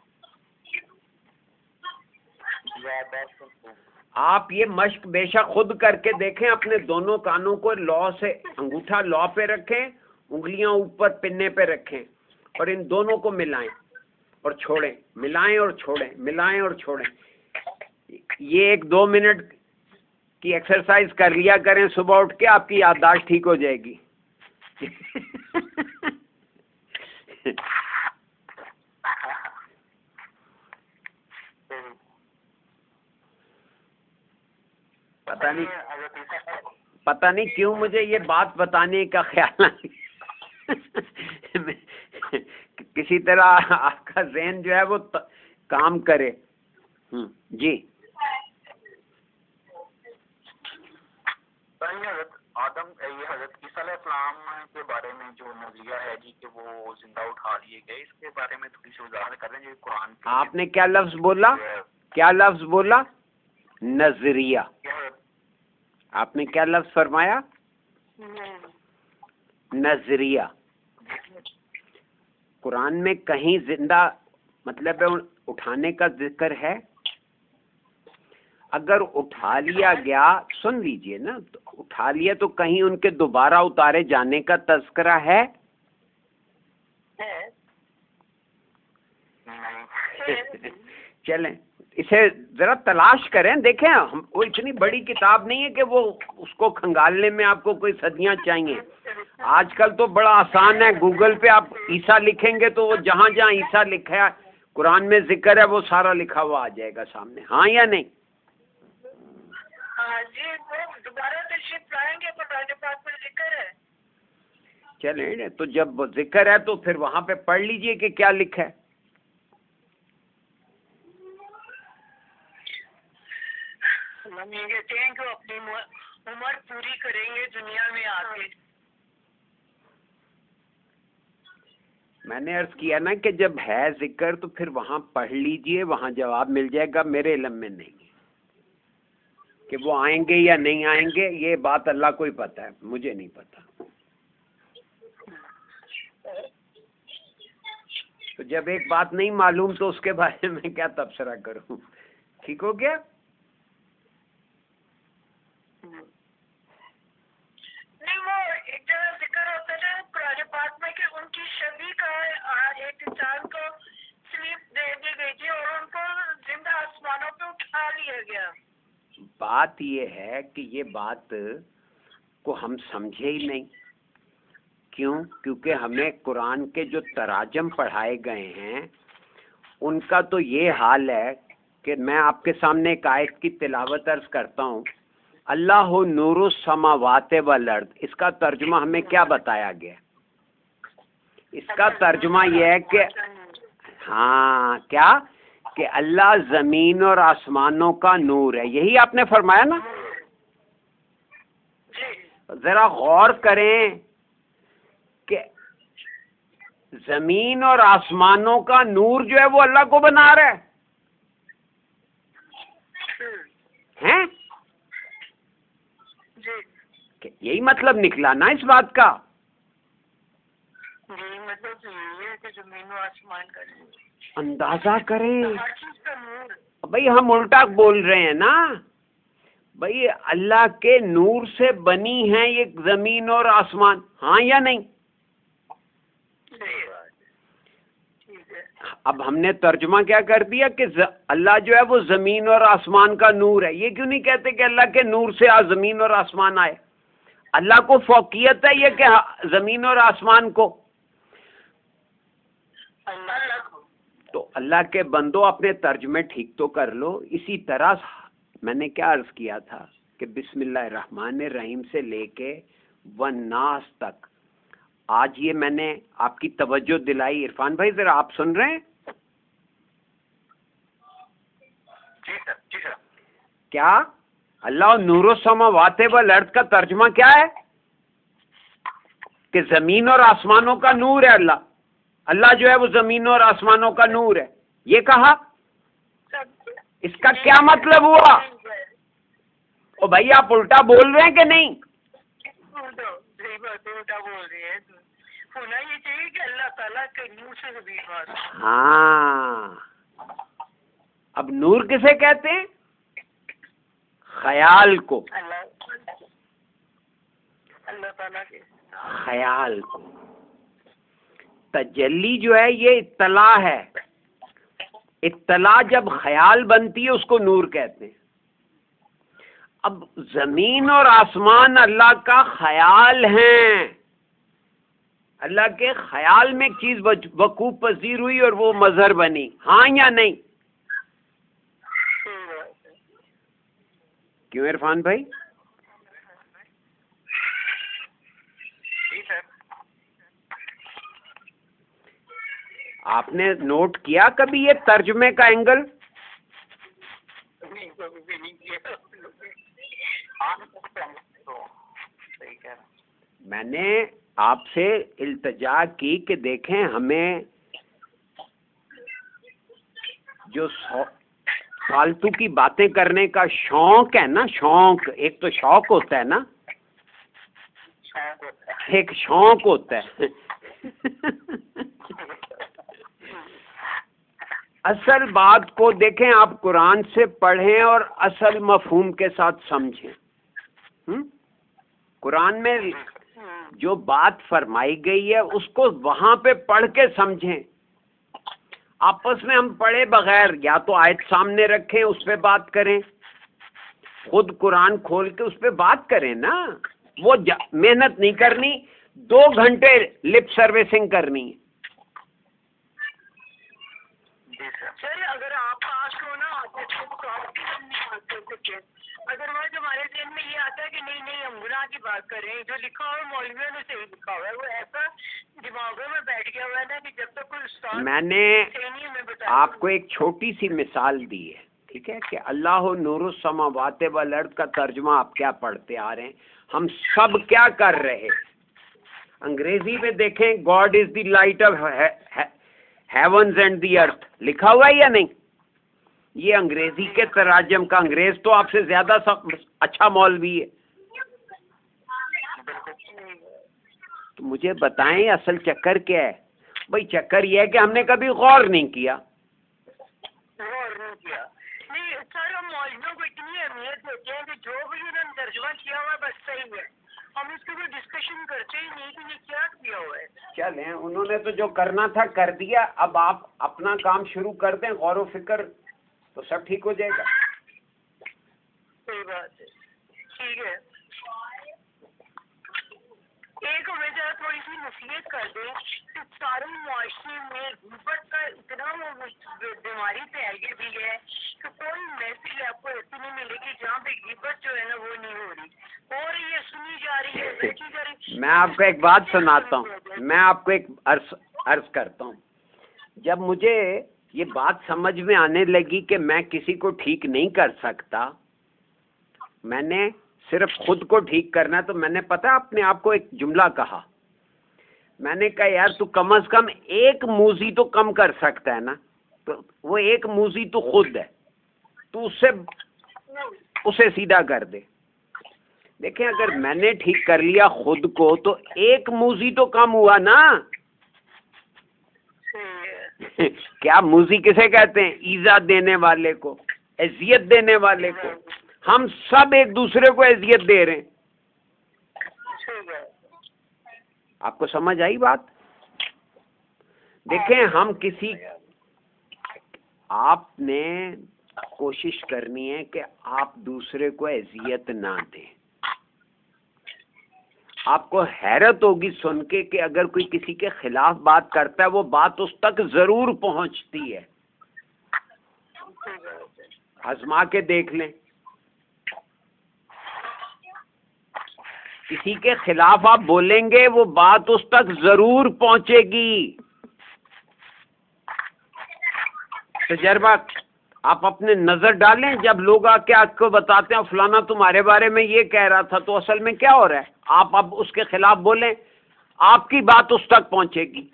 آپ یہ مشق بے شک خود کر کے دیکھیں. اپنے دونوں کانوں کو لو سے, انگوٹھا لو پہ رکھیں, انگلیاں اوپر پنے پہ رکھیں, اور ان دونوں کو ملائیں اور چھوڑیں, ملائیں اور چھوڑیں, ملائیں اور چھوڑیں. یہ ایک دو منٹ کی ایکسرسائز کر لیا کریں صبح اٹھ کے, آپ کی یادداشت ٹھیک ہو جائے گی. پتہ نہیں پتہ نہیں کیوں مجھے یہ بات بتانے کا خیال آیا. کسی طرح آپ کا ذہن جو ہے وہ کام کرے. جی حضرت آدم یہ حضرت عیسیٰ علیہ السلام کے بارے میں جو نظریہ ہے جی کہ وہ زندہ اٹھا لیے گئے, اس کے بارے میں تھوڑی سی وضاحت کر رہے ہیں. قرآن آپ نے کیا لفظ بولا, کیا لفظ بولا؟ نظریہ. آپ نے کیا لفظ فرمایا؟ نظریہ. قرآن میں کہیں زندہ مطلب اٹھانے کا ذکر ہے؟ اگر اٹھا لیا گیا, سن لیجئے نا, تو اٹھا لیا تو کہیں ان کے دوبارہ اتارے جانے کا تذکرہ ہے؟ چلیں اسے ذرا تلاش کریں, دیکھیں. ہم وہ اتنی بڑی کتاب نہیں ہے کہ وہ اس کو کھنگالنے میں آپ کو کوئی صدیاں چاہیے. آج کل تو بڑا آسان ہے, گوگل پہ آپ عیسیٰ لکھیں گے تو وہ جہاں جہاں عیسیٰ لکھا ہے قرآن میں ذکر ہے وہ سارا لکھا ہوا آ جائے گا سامنے. ہاں یا نہیں؟ جی وہ دوبارہ تشریف لائیں گے تو قرآن پاک میں ذکر ہے. چلیں تو جب ذکر ہے تو پھر وہاں پہ پڑھ لیجئے کہ کیا لکھا ہے. ہم یہ کہتے ہیں کہ اپنی عمر پوری کریں گے دنیا میں آ کے. میں نے عرض کیا نا کہ جب ہے ذکر تو پھر وہاں پڑھ لیجئے, وہاں جواب مل جائے گا. میرے علم میں نہیں ہے کہ وہ آئیں گے یا نہیں آئیں گے, یہ بات اللہ کو ہی پتہ ہے, مجھے نہیں پتہ. تو جب ایک بات نہیں معلوم تو اس کے بارے میں کیا تبصرہ کروں. ٹھیک ہو گیا؟ نہیں وہ ایک جگہ ذکر ہوتا ہے قرآن پاک میں کہ ان کی شبیہ کا ایک انسان کو سلیپ دے دی گئی تھی اور ان کو زندہ آسمانوں پہ اٹھا لیا گیا. بات یہ ہے کہ یہ بات کو ہم سمجھے ہی نہیں. کیوں؟ کیونکہ ہمیں قرآن کے جو تراجم پڑھائے گئے ہیں ان کا تو یہ حال ہے کہ میں آپ کے سامنے ایک آیت کی تلاوت عرض کرتا ہوں. اللہ نور السماوات والارض، اس کا ترجمہ ہمیں کیا بتایا گیا؟ اس کا ترجمہ یہ ہے کہ ہاں کیا کہ اللہ زمین اور آسمانوں کا نور ہے. یہی آپ نے فرمایا نا؟ ذرا غور کریں کہ زمین اور آسمانوں کا نور جو ہے وہ اللہ کو بنا رہا ہے ہیں؟ کہ یہی مطلب نکلا نا اس بات کا. جی مطلب یہ ہے کہ زمین و آسمان کا نور. اندازہ کریں ہر چیز کا نور. بھائی ہم الٹا بول رہے ہیں نا. بھائی اللہ کے نور سے بنی ہیں یہ زمین اور آسمان، ہاں یا نہیں؟ اب ہم نے ترجمہ کیا کر دیا کہ اللہ جو ہے وہ زمین اور آسمان کا نور ہے. یہ کیوں نہیں کہتے کہ اللہ کے نور سے زمین اور آسمان آئے؟ اللہ کو فوقیت ہے یہ کہ زمین اور آسمان کو. تو اللہ کے بندو اپنے ترجمے ٹھیک تو کر لو. اسی طرح میں نے کیا عرض کیا تھا کہ بسم اللہ الرحمن الرحیم سے لے کے والناس تک آج یہ میں نے آپ کی توجہ دلائی. عرفان بھائی ذرا آپ سن رہے ہیں؟ جی سر جی سر. کیا اللہ نور السماوات والارض کا ترجمہ کیا ہے؟ کہ زمین اور آسمانوں کا نور ہے اللہ. اللہ جو ہے وہ زمینوں اور آسمانوں کا نور ہے، یہ کہا. اس کا کیا مطلب ہوا؟ او بھائی آپ الٹا بول رہے ہیں کہ نہیں؟ الٹا بول رہے ہیں. ہونا یہ چاہیے کہ اللہ تعالیٰ کے نور سے زمین و آسمان. ہاں اب نور کسے کہتے ہیں؟ خیال کو. اللہ تعالیٰ کے خیال کو. تجلی جو ہے یہ اطلاع ہے. اطلاع جب خیال بنتی ہے اس کو نور کہتے ہیں. اب زمین اور آسمان اللہ کا خیال ہیں. اللہ کے خیال میں ایک چیز وقوع پذیر ہوئی اور وہ مظہر بنی، ہاں یا نہیں؟ کیوں عرفان بھائی؟ آپ نے نوٹ کیا کبھی یہ ترجمے کا اینگل؟ میں نے آپ سے التجا کی کہ دیکھیں ہمیں جو فالتو کی باتیں کرنے کا شوق ہے نا، شوق ایک تو شوق ہوتا ہے نا، ایک شوق ہوتا ہے. اصل بات کو دیکھیں، آپ قرآن سے پڑھیں اور اصل مفہوم کے ساتھ سمجھیں. قرآن میں جو بات فرمائی گئی ہے اس کو وہاں پہ پڑھ کے سمجھیں. آپس میں ہم پڑھے بغیر یا تو آیت سامنے رکھیں اس پہ بات کریں، خود قرآن کھول کے اس پہ بات کریں نا. وہ محنت نہیں کرنی، دو گھنٹے لپ سروسنگ کرنی ہے. سر اگر آپ پاس ہو نا ادروائز ہمارے ذہن میں یہ آتا ہے کہ نہیں نہیں ہم گناہ کی بات کر رہے ہیں، جو لکھا ہوا مولویوں نے صحیح لکھا ہوا ہے، وہ ایسا دماغوں میں بیٹھ گیا ہوا ہے نا کہ جب تک کوئی استاد میں نے آپ کو ایک چھوٹی سی مثال دی ہے، ٹھیک ہے، کہ اللہ نور السماوات والارض کا ترجمہ آپ کیا پڑھتے آ رہے ہیں، ہم سب کیا کر رہے ہیں. انگریزی میں دیکھیں God is the light of heavens and the earth لکھا ہوا ہے یا نہیں؟ یہ انگریزی کے تراجم کا، انگریز تو آپ سے زیادہ اچھا مولوی ہے. تو مجھے بتائیں اصل چکر کیا ہے؟ بھائی چکر یہ ہے کہ ہم نے کبھی غور نہیں کیا. غور نہیں کیا نہیں سر. ہم مولویوں کو اتنی اہمیت دیتے ہیں کہ جو بھی انہوں نے ترجمہ کیا ہوا بس صحیح ہے، ہم اس کے اوپر ڈسکشن کرتے ہی نہیں کہ یہ کیا کیا ہوا ہے. چلیں انہوں نے تو جو کرنا تھا کر دیا، اب آپ اپنا کام شروع کر دیں، غور و فکر تو سب ٹھیک ہو جائے گا. صحیح بات ہے، ٹھیک ہے. نصیحت کر دیں کہ سارے معاشرے میں غیبت کا اتنا وہ بیماری پھیل گئی ہے کہ کوئی محفل آپ کو ایسی نہیں ملے گی جہاں پہ غیبت جو ہے نا وہ نہیں ہو رہی ہو رہی ہے سنی جا رہی ہے دیکھی جا رہی ہے. میں آپ کو ایک بات سناتا ہوں، میں آپ کو ایک عرض عرض کرتا ہوں. جب مجھے یہ بات سمجھ میں آنے لگی کہ میں کسی کو ٹھیک نہیں کر سکتا، میں نے صرف خود کو ٹھیک کرنا، تو میں نے پتا اپنے آپ کو ایک جملہ کہا. میں نے کہا یار تو کم از کم ایک موذی تو کم کر سکتا ہے نا، تو وہ ایک موذی تو خود ہے، تو اس سے اسے سیدھا کر دے. دیکھیں اگر میں نے ٹھیک کر لیا خود کو تو ایک موذی تو کم ہوا نا. کیا موذی کسے کہتے ہیں؟ ایذا دینے والے کو، اذیت دینے والے کو. ہم سب ایک دوسرے کو اذیت دے رہے ہیں. آپ کو سمجھ آئی بات؟ دیکھیں ہم کسی، آپ نے کوشش کرنی ہے کہ آپ دوسرے کو اذیت نہ دیں. آپ کو حیرت ہوگی سن کے کہ اگر کوئی کسی کے خلاف بات کرتا ہے وہ بات اس تک ضرور پہنچتی ہے. آزما کے دیکھ لیں، کسی کے خلاف آپ بولیں گے وہ بات اس تک ضرور پہنچے گی. تجربہ آپ اپنے نظر ڈالیں، جب لوگ آ کے آپ کو بتاتے ہیں فلانا تمہارے بارے میں یہ کہہ رہا تھا، تو اصل میں کیا ہو رہا ہے؟ آپ اب اس کے خلاف بولیں، آپ کی بات اس تک پہنچے گی.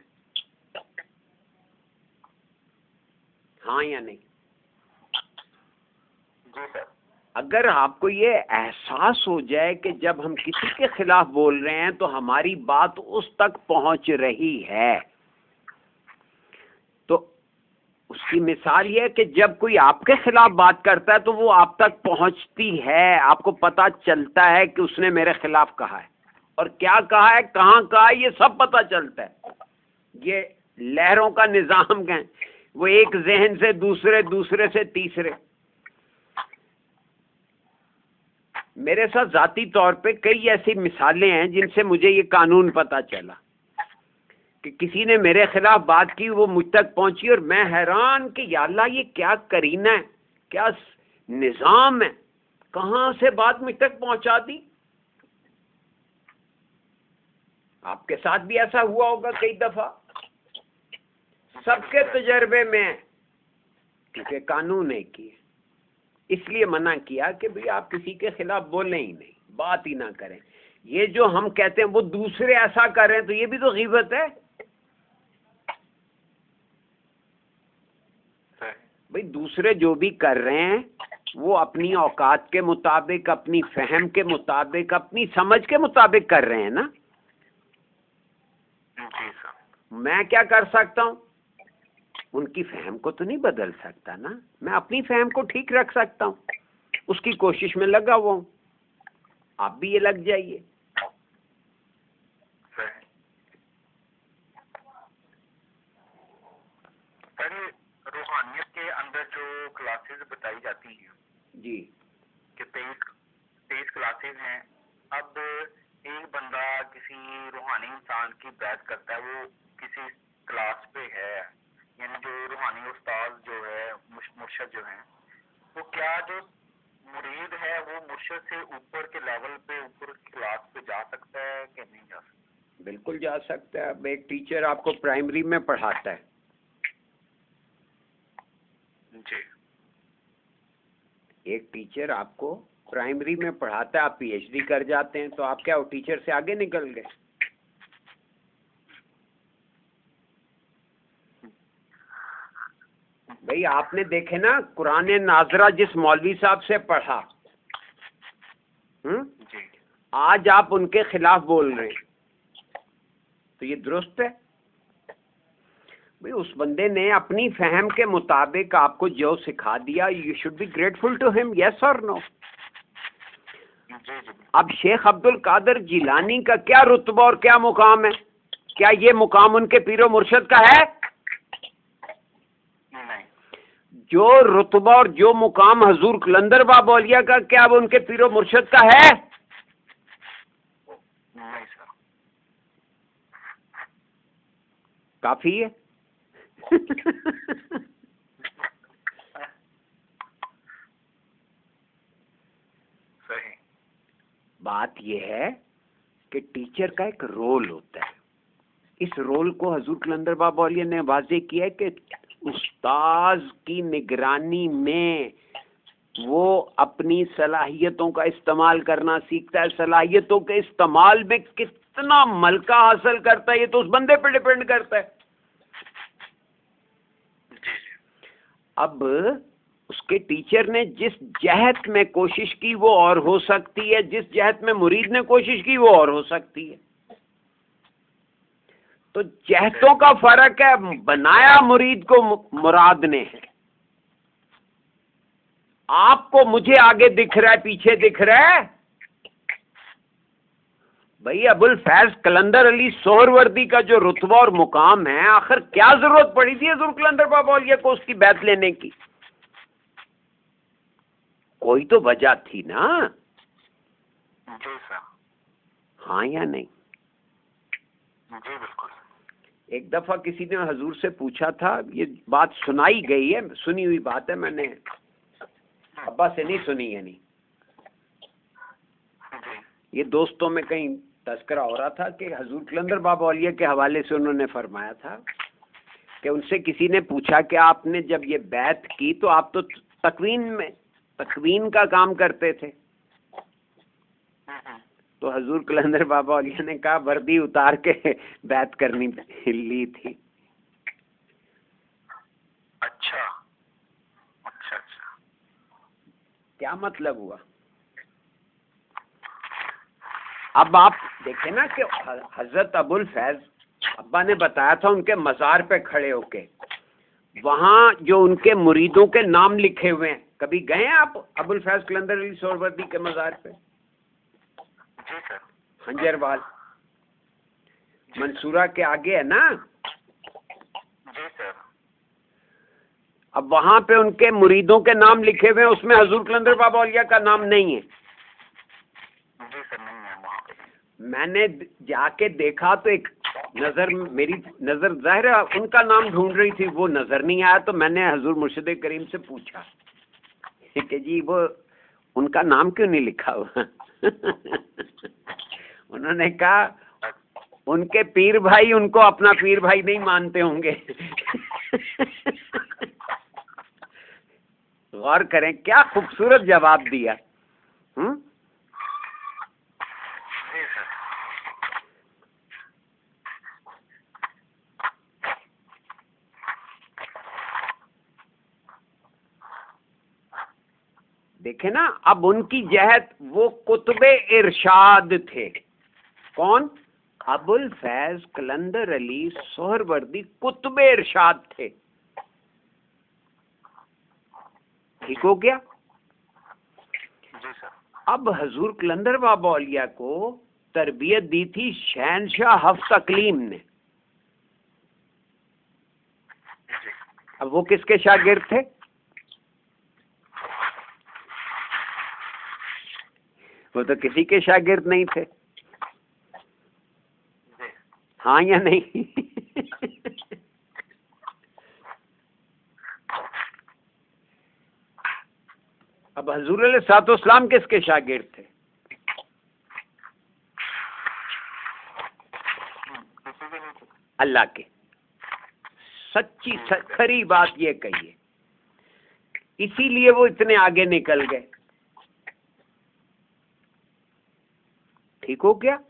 ہاں یا نہیں؟ جی سر. اگر آپ کو یہ احساس ہو جائے کہ جب ہم کسی کے خلاف بول رہے ہیں تو ہماری بات اس تک پہنچ رہی ہے، تو اس کی مثال یہ ہے کہ جب کوئی آپ کے خلاف بات کرتا ہے تو وہ آپ تک پہنچتی ہے، آپ کو پتہ چلتا ہے کہ اس نے میرے خلاف کہا ہے، اور کیا کہا ہے، کہاں کہا ہے، یہ سب پتہ چلتا ہے. یہ لہروں کا نظام ہے، وہ ایک ذہن سے دوسرے، دوسرے سے تیسرے. میرے ساتھ ذاتی طور پہ کئی ایسی مثالیں ہیں جن سے مجھے یہ قانون پتہ چلا کہ کسی نے میرے خلاف بات کی، وہ مجھ تک پہنچی، اور میں حیران کہ یا اللہ یہ کیا کرینہ ہے، کیا نظام ہے، کہاں سے بات مجھ تک پہنچا دی. آپ کے ساتھ بھی ایسا ہوا ہوگا کئی دفعہ، سب کے تجربے میں، کیونکہ قانون ہے کہ اس لیے منع کیا کہ بھئی آپ کسی کے خلاف بولیں ہی نہیں، بات ہی نہ کریں. یہ جو ہم کہتے ہیں وہ دوسرے ایسا کر رہے ہیں تو یہ بھی تو غیبت ہے. بھئی دوسرے جو بھی کر رہے ہیں وہ اپنی اوقات کے مطابق، اپنی فہم کے مطابق، اپنی سمجھ کے مطابق کر رہے ہیں نا. جی سر. میں کیا کر سکتا ہوں؟ ان کی فہم کو تو نہیں بدل سکتا نا، میں اپنی فہم کو ٹھیک رکھ سکتا ہوں، اس کی کوشش میں لگا ہوا ہوں. آپ بھی یہ لگ جائیے. سر روحانیت کے اندر جو کلاسز بتائی جاتی ہیں جی کہ تیئیس تیئیس کلاسز ہیں. اب ایک بندہ کسی روحانی انسان کی بیعت کرتا ہے، وہ کسی کلاس پہ ہے، یعنی جو روحانی استاد جو ہے، مرشد جو ہیں، تو کیا جو مرید ہے وہ مرشد سے اوپر کے لیول پہ، اوپر کلاس پہ جا سکتا ہے کہ نہیں جا سکتا؟ بالکل جا سکتا ہے. اب ایک ٹیچر آپ کو پرائمری میں پڑھاتا ہے، جی ایک ٹیچر آپ کو پرائمری میں پڑھاتا ہے، آپ پی ایچ ڈی کر جاتے ہیں تو آپ کیا وہ ٹیچر سے آگے نکل گئے؟ بھئی آپ نے دیکھے نا قرآن ناظرہ جس مولوی صاحب سے پڑھا، جی آج آپ ان کے خلاف بول رہے ہیں، تو یہ درست ہے؟ بھئی اس بندے نے اپنی فہم کے مطابق آپ کو جو سکھا دیا، you should be grateful to ہم، یس اور نو. اب شیخ عبد القادر جیلانی کا کیا رتبہ اور کیا مقام ہے؟ کیا یہ مقام ان کے پیر و مرشد کا ہے؟ جو رتبہ اور جو مقام حضور قلندر بابا اولیاء کا، کیا وہ ان کے پیر و مرشد کا ہے؟ کافی ہے. صحیح. بات یہ ہے کہ ٹیچر کا ایک رول ہوتا ہے. اس رول کو حضور قلندر بابا اولیاء نے واضح کیا ہے کہ استاذ کی نگرانی میں وہ اپنی صلاحیتوں کا استعمال کرنا سیکھتا ہے. صلاحیتوں کے استعمال میں کتنا ملکہ حاصل کرتا ہے یہ تو اس بندے پہ ڈیپینڈ کرتا ہے. اب اس کے ٹیچر نے جس جہت میں کوشش کی وہ اور ہو سکتی ہے, جس جہت میں مرید نے کوشش کی وہ اور ہو سکتی ہے. تو جہتوں کا فرق ہے, بنایا مرید کو مراد نے ہے. آپ کو مجھے آگے دکھ رہا ہے پیچھے دکھ رہا ہے, بھائی ابو الفیض قلندر علی سہروردی کا جو رتبہ اور مقام ہے, آخر کیا ضرورت پڑی تھی حضور قلندر بابا اولیاء کو اس کی بیعت لینے کی؟ کوئی تو وجہ تھی نا. جی سر. ہاں یا نہیں؟ جی بالکل. ایک دفعہ کسی نے حضور سے پوچھا تھا, یہ بات سنائی گئی ہے, سنی ہوئی بات ہے, میں نے ابا سے نہیں سنی ہے. نہیں, یہ دوستوں میں کہیں تذکرہ ہو رہا تھا کہ حضور قلندر بابا اولیاء کے حوالے سے انہوں نے فرمایا تھا کہ ان سے کسی نے پوچھا کہ آپ نے جب یہ بیعت کی تو آپ تو تکوین میں تکوین کا کام کرتے تھے. تو حضور قلندر بابا اولیاء نے کہا وردی اتار کے بیعت کرنی لی تھی. اچھا اچھا اچھا. کیا مطلب ہوا؟ اب آپ دیکھیں نا کہ حضرت ابو الفیض ابا نے بتایا تھا ان کے مزار پہ کھڑے ہو کے, وہاں جو ان کے مریدوں کے نام لکھے ہوئے ہیں, کبھی گئے ہیں آپ ابو الفیض قلندر علی سہروردی کے مزار پہ؟ جی سر. ہنجروال منصورہ کے آگے ہے نا. جی سر. اب وہاں پہ ان کے مریدوں کے نام لکھے ہوئے ہیں, اس میں حضور قلندر بابا اولیاء کا نام نہیں ہے. جی سر نہیں ہے وہاں پہ. میں نے جا کے دیکھا تو ایک نظر میری نظر ظاہر ہے ان کا نام ڈھونڈ رہی تھی, وہ نظر نہیں آیا. تو میں نے حضور مرشد کریم سے پوچھا کہ جی وہ ان کا نام کیوں نہیں لکھا ہوا؟ انہوں نے کہا ان کے پیر بھائی ان کو اپنا پیر بھائی نہیں مانتے ہوں گے. غور کریں کیا خوبصورت جواب دیا. ہوں جی سر. دیکھیں نا, اب ان کی جہت وہ کتب ارشاد تھے. کون؟ ابو الفیض قلندر علی سہروردی کتب ارشاد تھے. ٹھیک ہو گیا؟ جی سر. اب حضور قلندر بابا اولیاء کو تربیت دی تھی شہنشاہ حفظ اقلیم نے. اب وہ کس کے شاگرد تھے؟ وہ تو کسی کے شاگرد نہیں تھے. ہاں یا نہیں؟ اب حضور علیہ الصلوۃ والسلام کس کے شاگرد تھے؟ اللہ کے. سچی کھری بات یہ کہی ہے, اسی لیے وہ اتنے آگے نکل گئے. ٹھیک ہو گیا؟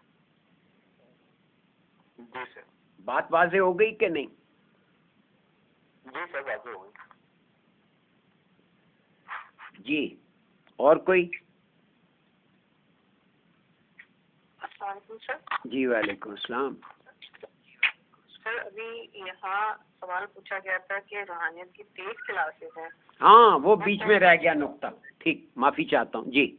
جی سر. بات واضح ہو گئی کہ نہیں؟ جی سر واضح ہو گئی. جی اور کوئی؟ السلام علیکم سر. جی وعلیکم السلام. سر ابھی یہاں سوال پوچھا گیا تھا کہ روحانیت کی تیس کلاسز ہیں. ہاں وہ بیچ میں رہ گیا نقطہ. ٹھیک, معافی چاہتا ہوں جی.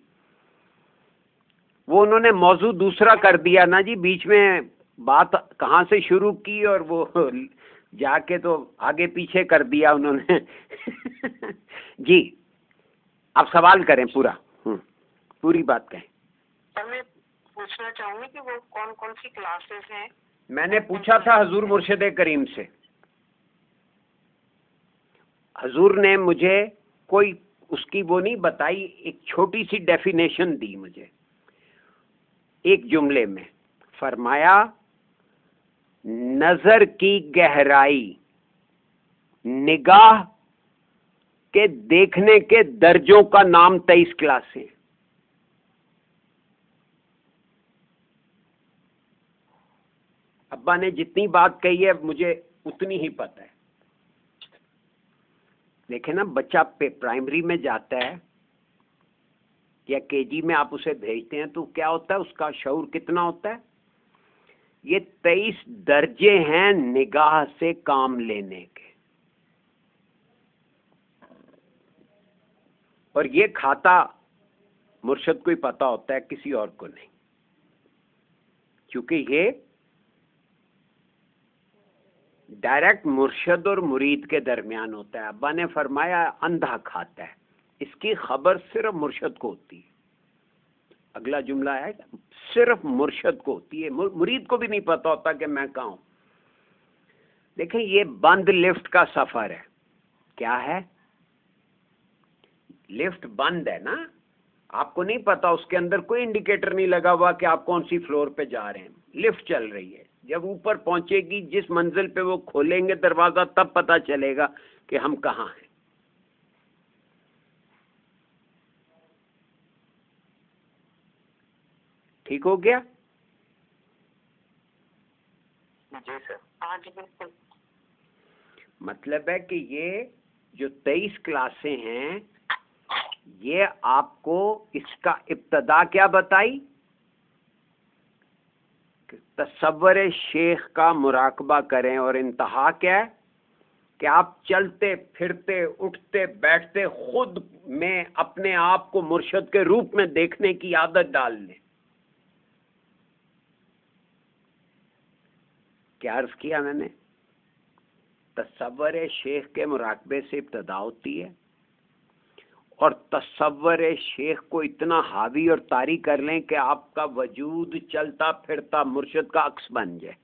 وہ انہوں نے موضوع دوسرا کر دیا نا جی, بیچ میں بات کہاں سے شروع کی اور وہ جا کے تو آگے پیچھے کر دیا انہوں نے. جی آپ سوال کریں پورا, ہوں پوری بات کہیں. سر میں پوچھنا چاہوں گی کہ وہ کون کون سی کلاسز ہیں میں نے پوچھا تھا حضور مرشد کریم سے، حضور نے مجھے کوئی اس کی وہ نہیں بتائی، ایک چھوٹی سی ڈیفینیشن دی مجھے ایک جملے میں، فرمایا نظر کی گہرائی نگاہ کے دیکھنے کے درجوں کا نام تیئیس کلاسیں۔ ابا نے جتنی بات کہی ہے مجھے اتنی ہی پتہ ہے۔ دیکھیں نا، بچہ پرائمری میں جاتا ہے یا کے جی میں آپ اسے بھیجتے ہیں تو کیا ہوتا ہے، اس کا شعور کتنا ہوتا ہے؟ یہ تیئیس درجے ہیں نگاہ سے کام لینے کے، اور یہ کھاتا مرشد کو ہی پتا ہوتا ہے، کسی اور کو نہیں، کیونکہ یہ ڈائریکٹ مرشد اور مرید کے درمیان ہوتا ہے۔ ابا نے فرمایا اندھا کھاتا ہے، اس کی خبر صرف مرشد کو ہوتی ہے۔ اگلا جملہ ہے صرف مرشد کو ہوتی ہے، مرید کو بھی نہیں پتا ہوتا کہ میں کہاں ہوں۔ دیکھیں یہ بند لفٹ کا سفر ہے، کیا ہے؟ لفٹ بند ہے نا، آپ کو نہیں پتا، اس کے اندر کوئی انڈیکیٹر نہیں لگا ہوا کہ آپ کون سی فلور پہ جا رہے ہیں، لفٹ چل رہی ہے۔ جب اوپر پہنچے گی، جس منزل پہ وہ کھولیں گے دروازہ، تب پتا چلے گا کہ ہم کہاں ہیں۔ ٹھیک ہو گیا؟ جی سر۔ ہاں جی بالکل۔ مطلب ہے کہ یہ جو تیئیس کلاسیں ہیں، یہ آپ کو اس کا ابتدا کیا بتائی؟ تصور شیخ کا مراقبہ کریں، اور انتہا کیا ہے کہ آپ چلتے پھرتے اٹھتے بیٹھتے خود میں اپنے آپ کو مرشد کے روپ میں دیکھنے کی عادت ڈال لیں۔ کیا عرض کیا میں نے؟ تصور شیخ کے مراقبے سے ابتدا ہوتی ہے، اور تصور شیخ کو اتنا حاوی اور طاری کر لیں کہ آپ کا وجود چلتا پھرتا مرشد کا عکس بن جائے۔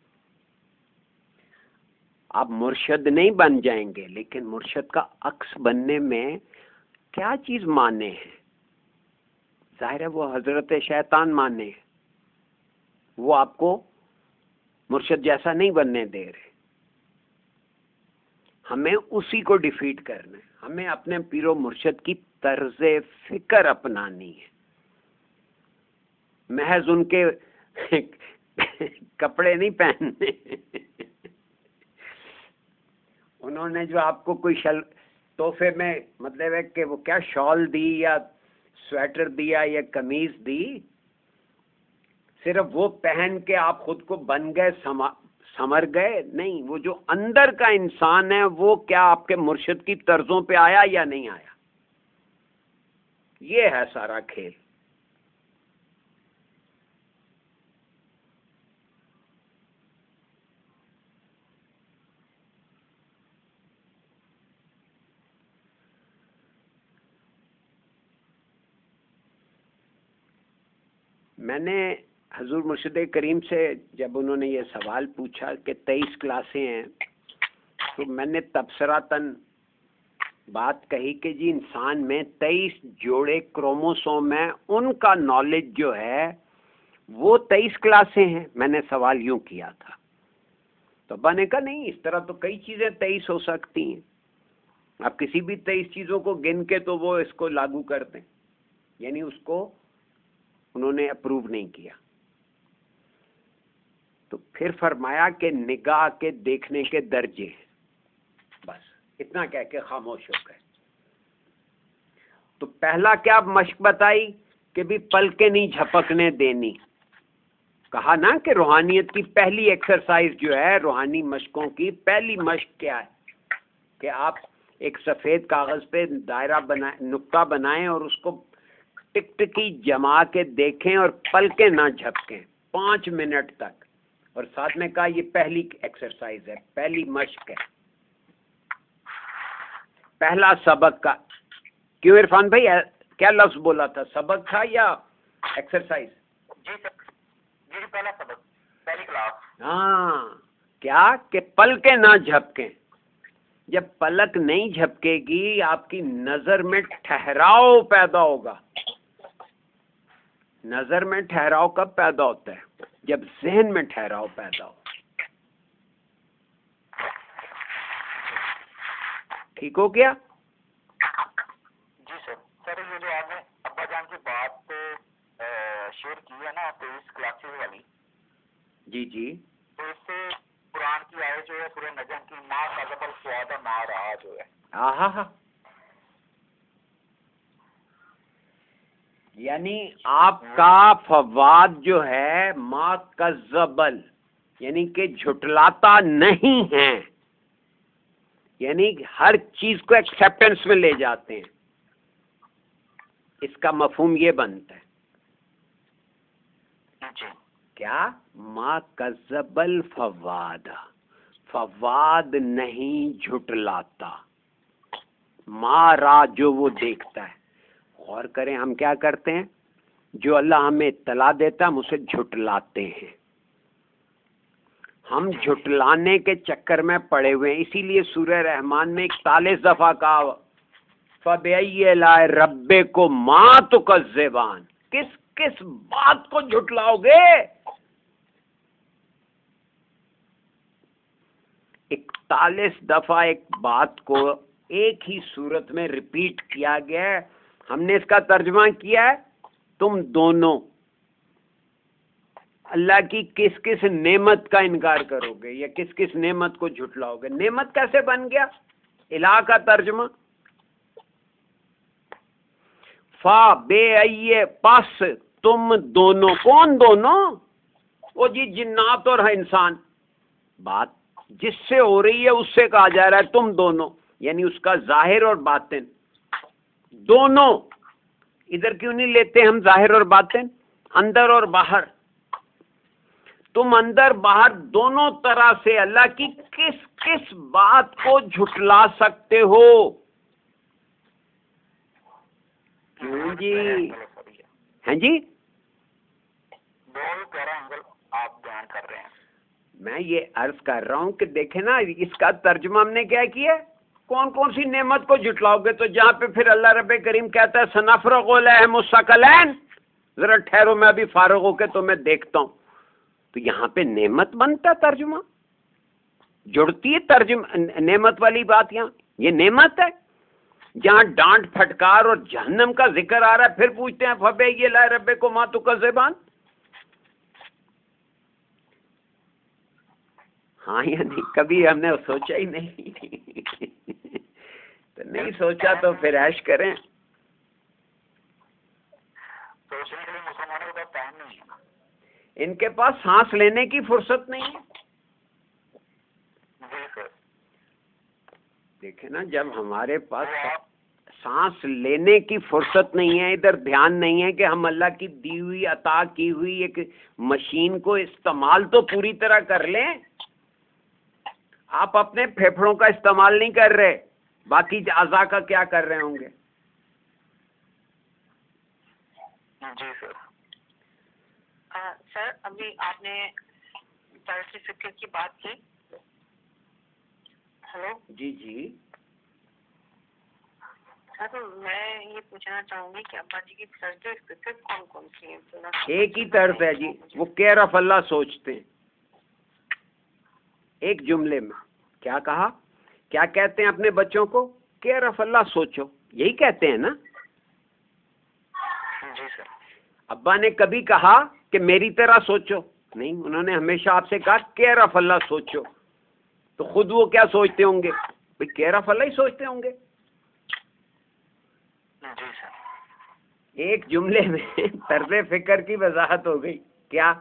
آپ مرشد نہیں بن جائیں گے، لیکن مرشد کا عکس بننے میں کیا چیز مانے ہیں؟ ظاہر ہے وہ حضرت شیطان مانے ہیں، وہ آپ کو مرشد جیسا نہیں بننے دے رہے۔ ہمیں اسی کو ڈیفیٹ کرنا ہے، ہمیں اپنے پیر و مرشد کی طرز فکر اپنانی ہے، محض ان کے کپڑے نہیں پہننے۔ انہوں نے جو آپ کو کوئی شل تحفے میں، مطلب ہے کہ وہ کیا شال دی یا سویٹر دیا یا قمیض دی، صرف وہ پہن کے آپ خود کو بن گئے، سما سمر گئے؟ نہیں، وہ جو اندر کا انسان ہے وہ کیا آپ کے مرشد کی طرزوں پہ آیا یا نہیں آیا؟ یہ ہے سارا کھیل۔ میں نے حضور مرشد کریم سے جب انہوں نے یہ سوال پوچھا کہ تیئیس کلاسیں ہیں، تو میں نے تبصراتاً بات کہی کہ جی انسان میں تیئیس جوڑے کروموسوم ہیں، ان کا نالج جو ہے وہ تیئیس کلاسیں ہیں۔ میں نے سوال یوں کیا تھا، تو ابا نے کہا نہیں، اس طرح تو کئی چیزیں تیئیس ہو سکتی ہیں، آپ کسی بھی تیئیس چیزوں کو گن کے تو وہ اس کو لاگو کر دیں، یعنی اس کو انہوں نے اپروو نہیں کیا۔ تو پھر فرمایا کہ نگاہ کے دیکھنے کے درجے ہیں، بس اتنا کہہ کے خاموش ہو گئے۔ تو پہلا کیا مشق بتائی کہ بھی پلکیں نہیں جھپکنے دینی۔ کہا نا کہ روحانیت کی پہلی ایکسرسائز جو ہے، روحانی مشقوں کی پہلی مشق کیا ہے کہ آپ ایک سفید کاغذ پہ دائرہ بنائیں، نقطہ بنائیں، اور اس کو ٹک ٹکی جما کے دیکھیں اور پلکیں نہ جھپکیں پانچ منٹ تک۔ اور ساتھ میں کہا یہ پہلی ایکسرسائز ہے، پہلی مشق ہے، پہلا سبق کا۔ کیوں عرفان بھائی کیا لفظ بولا تھا، سبق تھا یا ایکسرسائز؟ جی سر، جی پہلا سبق، پہلی کلاس۔ ہاں کیا کہ پلکیں نہ جھپکیں. جب پلک نہیں جھپکے گی آپ کی نظر میں ٹھہراؤ پیدا ہوگا. نظر میں ٹھہراؤ کب پیدا ہوتا ہے؟ جب ذہن میں ٹھہراؤ پیدا ہو. ٹھیک ہو گیا؟ جی سر. سر یہ جو آپ نے ابا جان کی بات شیئر کی ہے نا تیئیس کلاسز والی، جی جی، تو اس سے قرآن کی آیت جو ہے سورہ نجم کی ماں کذب الفؤاد ما رہا جو ہے، ہاں ہاں، یعنی آپ کا فواد جو ہے ما کذبل یعنی کہ جھٹلاتا نہیں ہے، یعنی ہر چیز کو ایکسیپٹنس میں لے جاتے ہیں. اس کا مفہوم یہ بنتا ہے کیا؟ ما کذب الفواد، فواد نہیں جھٹلاتا، ما را جو وہ دیکھتا ہے. غور کریں ہم کیا کرتے ہیں، جو اللہ ہمیں اطلاع دیتا ہم اسے جھٹلاتے ہیں. ہم جھٹلانے کے چکر میں پڑے ہوئے ہیں. اسی لیے سورہ رحمان میں اکتالیس دفعہ کہا فَبِأَيِّ آلَاءِ رَبِّكُمَا تُكَذِّبَانِ، کس کس بات کو جھٹلاؤ گے؟ اکتالیس دفعہ ایک بات کو ایک ہی صورت میں ریپیٹ کیا گیا ہے. ہم نے اس کا ترجمہ کیا ہے تم دونوں اللہ کی کس کس نعمت کا انکار کرو گے یا کس کس نعمت کو جھٹلاؤ گے. نعمت کیسے بن گیا؟ الہ کا ترجمہ فا بے ائیے پس تم دونوں. کون دونوں؟ وہ جی جنات اور انسان. بات جس سے ہو رہی ہے اس سے کہا جا رہا ہے تم دونوں، یعنی اس کا ظاہر اور باطن دونوں. ادھر کیوں نہیں لیتے ہم ظاہر اور باطن؟ اندر اور باہر. تم اندر باہر دونوں طرح سے اللہ کی کس کس بات کو جھٹلا سکتے ہو؟ کیوں جی؟ ہیں جی، بہت پیارا اینگل آپ بیان کر رہے ہیں. میں یہ عرض کر رہا ہوں کہ دیکھیں نا اس کا ترجمہ ہم نے کیا کیا؟ کون کون سی نعمت کو جھٹلاؤ گے؟ تو جہاں پہ پھر اللہ رب کریم کہتا ہے سنفرغ علیہم الثقلین، ذرا ٹھہرو میں ابھی فارغ ہو کے تمہیں دیکھتا ہوں. تو یہاں پہ نعمت بنتا ترجمہ، جڑتی ہے ترجمہ نعمت والی بات. یہاں یہ نعمت ہے. جہاں ڈانٹ پھٹکار اور جہنم کا ذکر آ رہا ہے پھر پوچھتے ہیں فَبِأَيِّ آلَاءِ رَبِّكُمَا تُكَذِّبَانِ. ہاں یعنی کبھی ہم نے سوچا ہی نہیں تو نہیں سوچا تو پھر عیش کریں. سوچنے کے لیے مسلمانوں کا ٹائم نہیں ہے. ان کے پاس سانس لینے کی فرصت نہیں ہے. جی سر. دیکھیں نا جب ہمارے پاس سانس لینے کی فرصت نہیں ہے، ادھر دھیان نہیں ہے کہ ہم اللہ کی دی ہوئی عطا کی ہوئی ایک مشین کو استعمال تو پوری طرح کر لیں. آپ اپنے پھیپھڑوں کا استعمال نہیں کر رہے، باقی اعضاء کا کیا کر رہے ہوں گے؟ جی سر. سر ابھی آپ نے طرز فکر کی بات کی. ہلو جی جی سر، میں یہ پوچھنا چاہوں گی کہ ابا جی کی طرز فکر کون کون سی ہیں؟ ایک ہی طرز ہے جی، وہ کیئر آف اللہ سوچتے ہیں. ایک جملے میں کیا کہا؟ کیا کہتے ہیں اپنے بچوں کو؟ کیئر آف اللہ سوچو، یہی کہتے ہیں نا. جی سر. ابا نے کبھی کہا کہ میری طرح سوچو؟ نہیں، انہوں نے ہمیشہ آپ سے کہا کیئر آف اللہ سوچو. تو خود وہ کیا سوچتے ہوں گے؟ بھئی کیئر آف اللہ ہی سوچتے ہوں گے. جی سر. ایک جملے میں طرز فکر کی وضاحت ہو گئی. کیا؟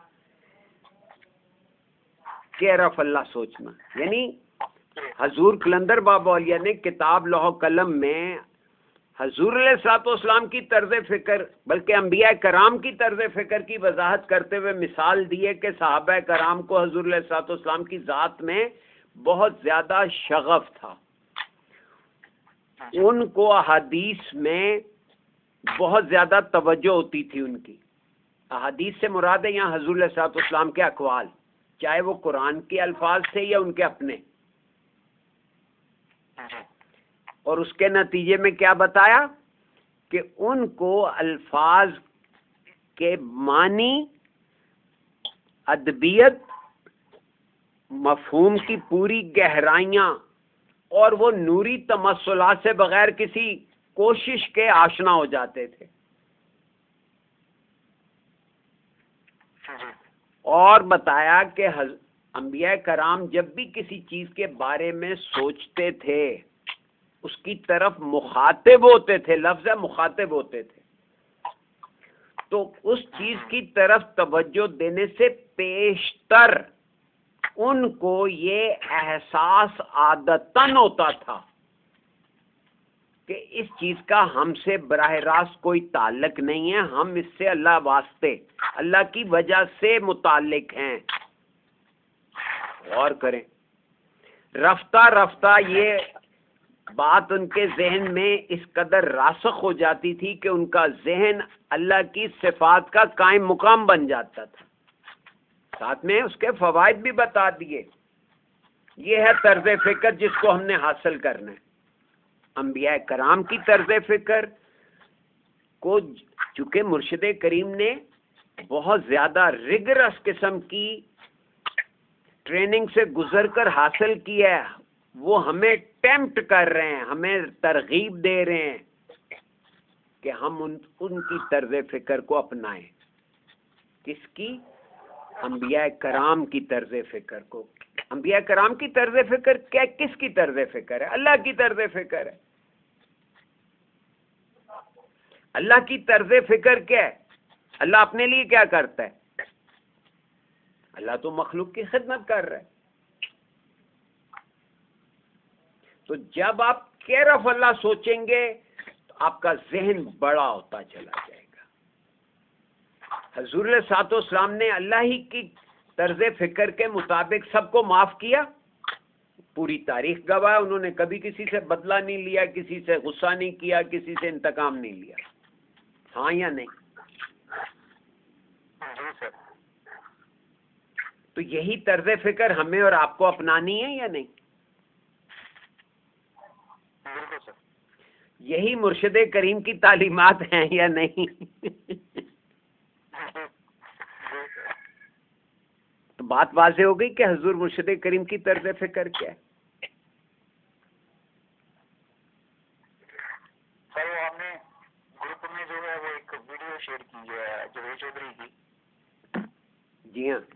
کیئر آف اللہ سوچنا. یعنی حضور قلندر بابا اولیاء نے کتاب لوح و قلم میں حضور علیہ الصلوۃ والسلام کی طرز فکر بلکہ انبیاء کرام کی طرز فکر کی وضاحت کرتے ہوئے مثال دی ہے کہ صحابہ کرام کو حضور علیہ الصلوۃ والسلام کی ذات میں بہت زیادہ شغف تھا. ان کو احادیث میں بہت زیادہ توجہ ہوتی تھی ان کی. احادیث سے مراد ہے یہاں حضور علیہ الصلوۃ والسلام کے اقوال. چاہے وہ قرآن کے الفاظ تھے یا ان کے اپنے. اور اس کے نتیجے میں کیا بتایا کہ ان کو الفاظ کے معنی، ادبیت، مفہوم کی پوری گہرائیاں اور وہ نوری تمثلات سے بغیر کسی کوشش کے آشنا ہو جاتے تھے. اور بتایا کہ انبیاء کرام جب بھی کسی چیز کے بارے میں سوچتے تھے اس کی طرف مخاطب ہوتے تھے، لفظ مخاطب ہوتے تھے، تو اس چیز کی طرف توجہ دینے سے پیشتر ان کو یہ احساس عادتاً ہوتا تھا کہ اس چیز کا ہم سے براہ راست کوئی تعلق نہیں ہے، ہم اس سے اللہ واسطے، اللہ کی وجہ سے متعلق ہیں. غور کریں، رفتہ رفتہ یہ بات ان کے ذہن میں اس قدر راسخ ہو جاتی تھی کہ ان کا ذہن اللہ کی صفات کا قائم مقام بن جاتا تھا. ساتھ میں اس کے فوائد بھی بتا دیے. یہ ہے طرز فکر جس کو ہم نے حاصل کرنا ہے. انبیاء کرام کی طرز فکر کو چونکہ مرشد کریم نے بہت زیادہ ریگرس قسم کی ٹریننگ سے گزر کر حاصل کی ہے، وہ ہمیں ٹیمپٹ کر رہے ہیں، ہمیں ترغیب دے رہے ہیں کہ ہم ان ان کی طرز فکر کو اپنائیں. کس کی؟ انبیاء کرام کی طرز فکر کو. انبیاء کرام کی طرز فکر کیا؟ کس کی طرز فکر ہے؟ اللہ کی طرز فکر ہے. اللہ کی طرز فکر کیا ہے؟ اللہ اپنے لیے کیا کرتا ہے؟ اللہ تو مخلوق کی خدمت کر رہا ہے. تو جب آپ کیئر آف اللہ سوچیں گے تو آپ کا ذہن بڑا ہوتا چلا جائے گا. حضور علیہ الصلوۃ والسلام نے اللہ ہی کی طرز فکر کے مطابق سب کو معاف کیا. پوری تاریخ گواہ ہے، انہوں نے کبھی کسی سے بدلہ نہیں لیا، کسی سے غصہ نہیں کیا، کسی سے انتقام نہیں لیا. ہاں یا نہیں؟ تو یہی طرز فکر ہمیں اور آپ کو اپنانی ہے یا نہیں؟ یہی مرشد کریم کی تعلیمات ہیں یا نہیں؟ تو بات واضح ہو گئی کہ حضور مرشد کریم کی طرز فکر کیا ہے. سر وہ ہم نے گروپ میں جو ہے وہ ایک ویڈیو شیئر کی ہے جوید چودھری کی. جی ہاں،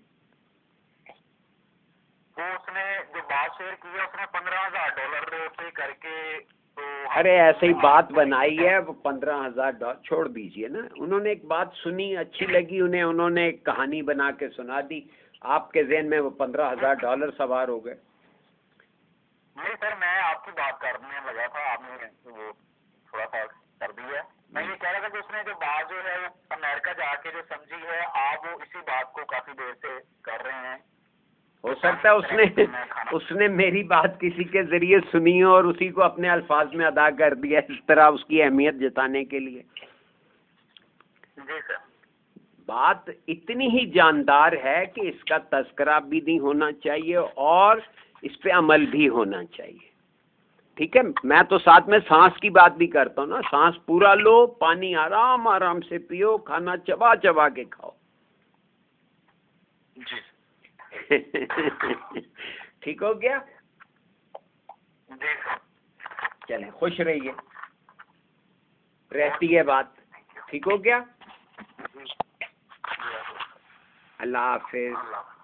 وہ اس نے جو بات شیئر کی ہے اس نے پندرہ ہزار ڈالر پے کر کے. ارے ایسے ہی بات بنائی ہے، وہ پندرہ ہزار ڈالر چھوڑ دیجئے نا. انہوں نے ایک بات سنی، اچھی لگی انہیں، انہوں نے ایک کہانی بنا کے سنا دی، آپ کے ذہن میں وہ پندرہ ہزار ڈالر سوار ہو گئے. نہیں سر، میں آپ کی بات کرنے لگا تھا، آپ نے وہ تھوڑا سا کر دی ہے. میں یہ کہہ رہا تھا کہ اس نے جو بات جو ہے امریکہ جا کے جو سمجھی ہے، آپ وہ اسی بات کو کافی دیر سے کر رہے ہیں. ہو سکتا ہے اس نے اس نے میری بات کسی کے ذریعے سنی ہو اور اسی کو اپنے الفاظ میں ادا کر دیا اس طرح اس کی اہمیت جتانے کے لیے. جی سر. بات اتنی ہی جاندار ہے کہ اس کا تذکرہ بھی نہیں ہونا چاہیے اور اس پہ عمل بھی ہونا چاہیے. ٹھیک ہے، میں تو ساتھ میں سانس کی بات بھی کرتا ہوں نا. سانس پورا لو، پانی آرام آرام سے پیو، کھانا چبا چبا کے کھاؤ. جی ٹھیک ہو گیا؟ جی چلیں، خوش رہیے، رہتی ہے بات. ٹھیک ہو گیا؟ اللہ حافظ.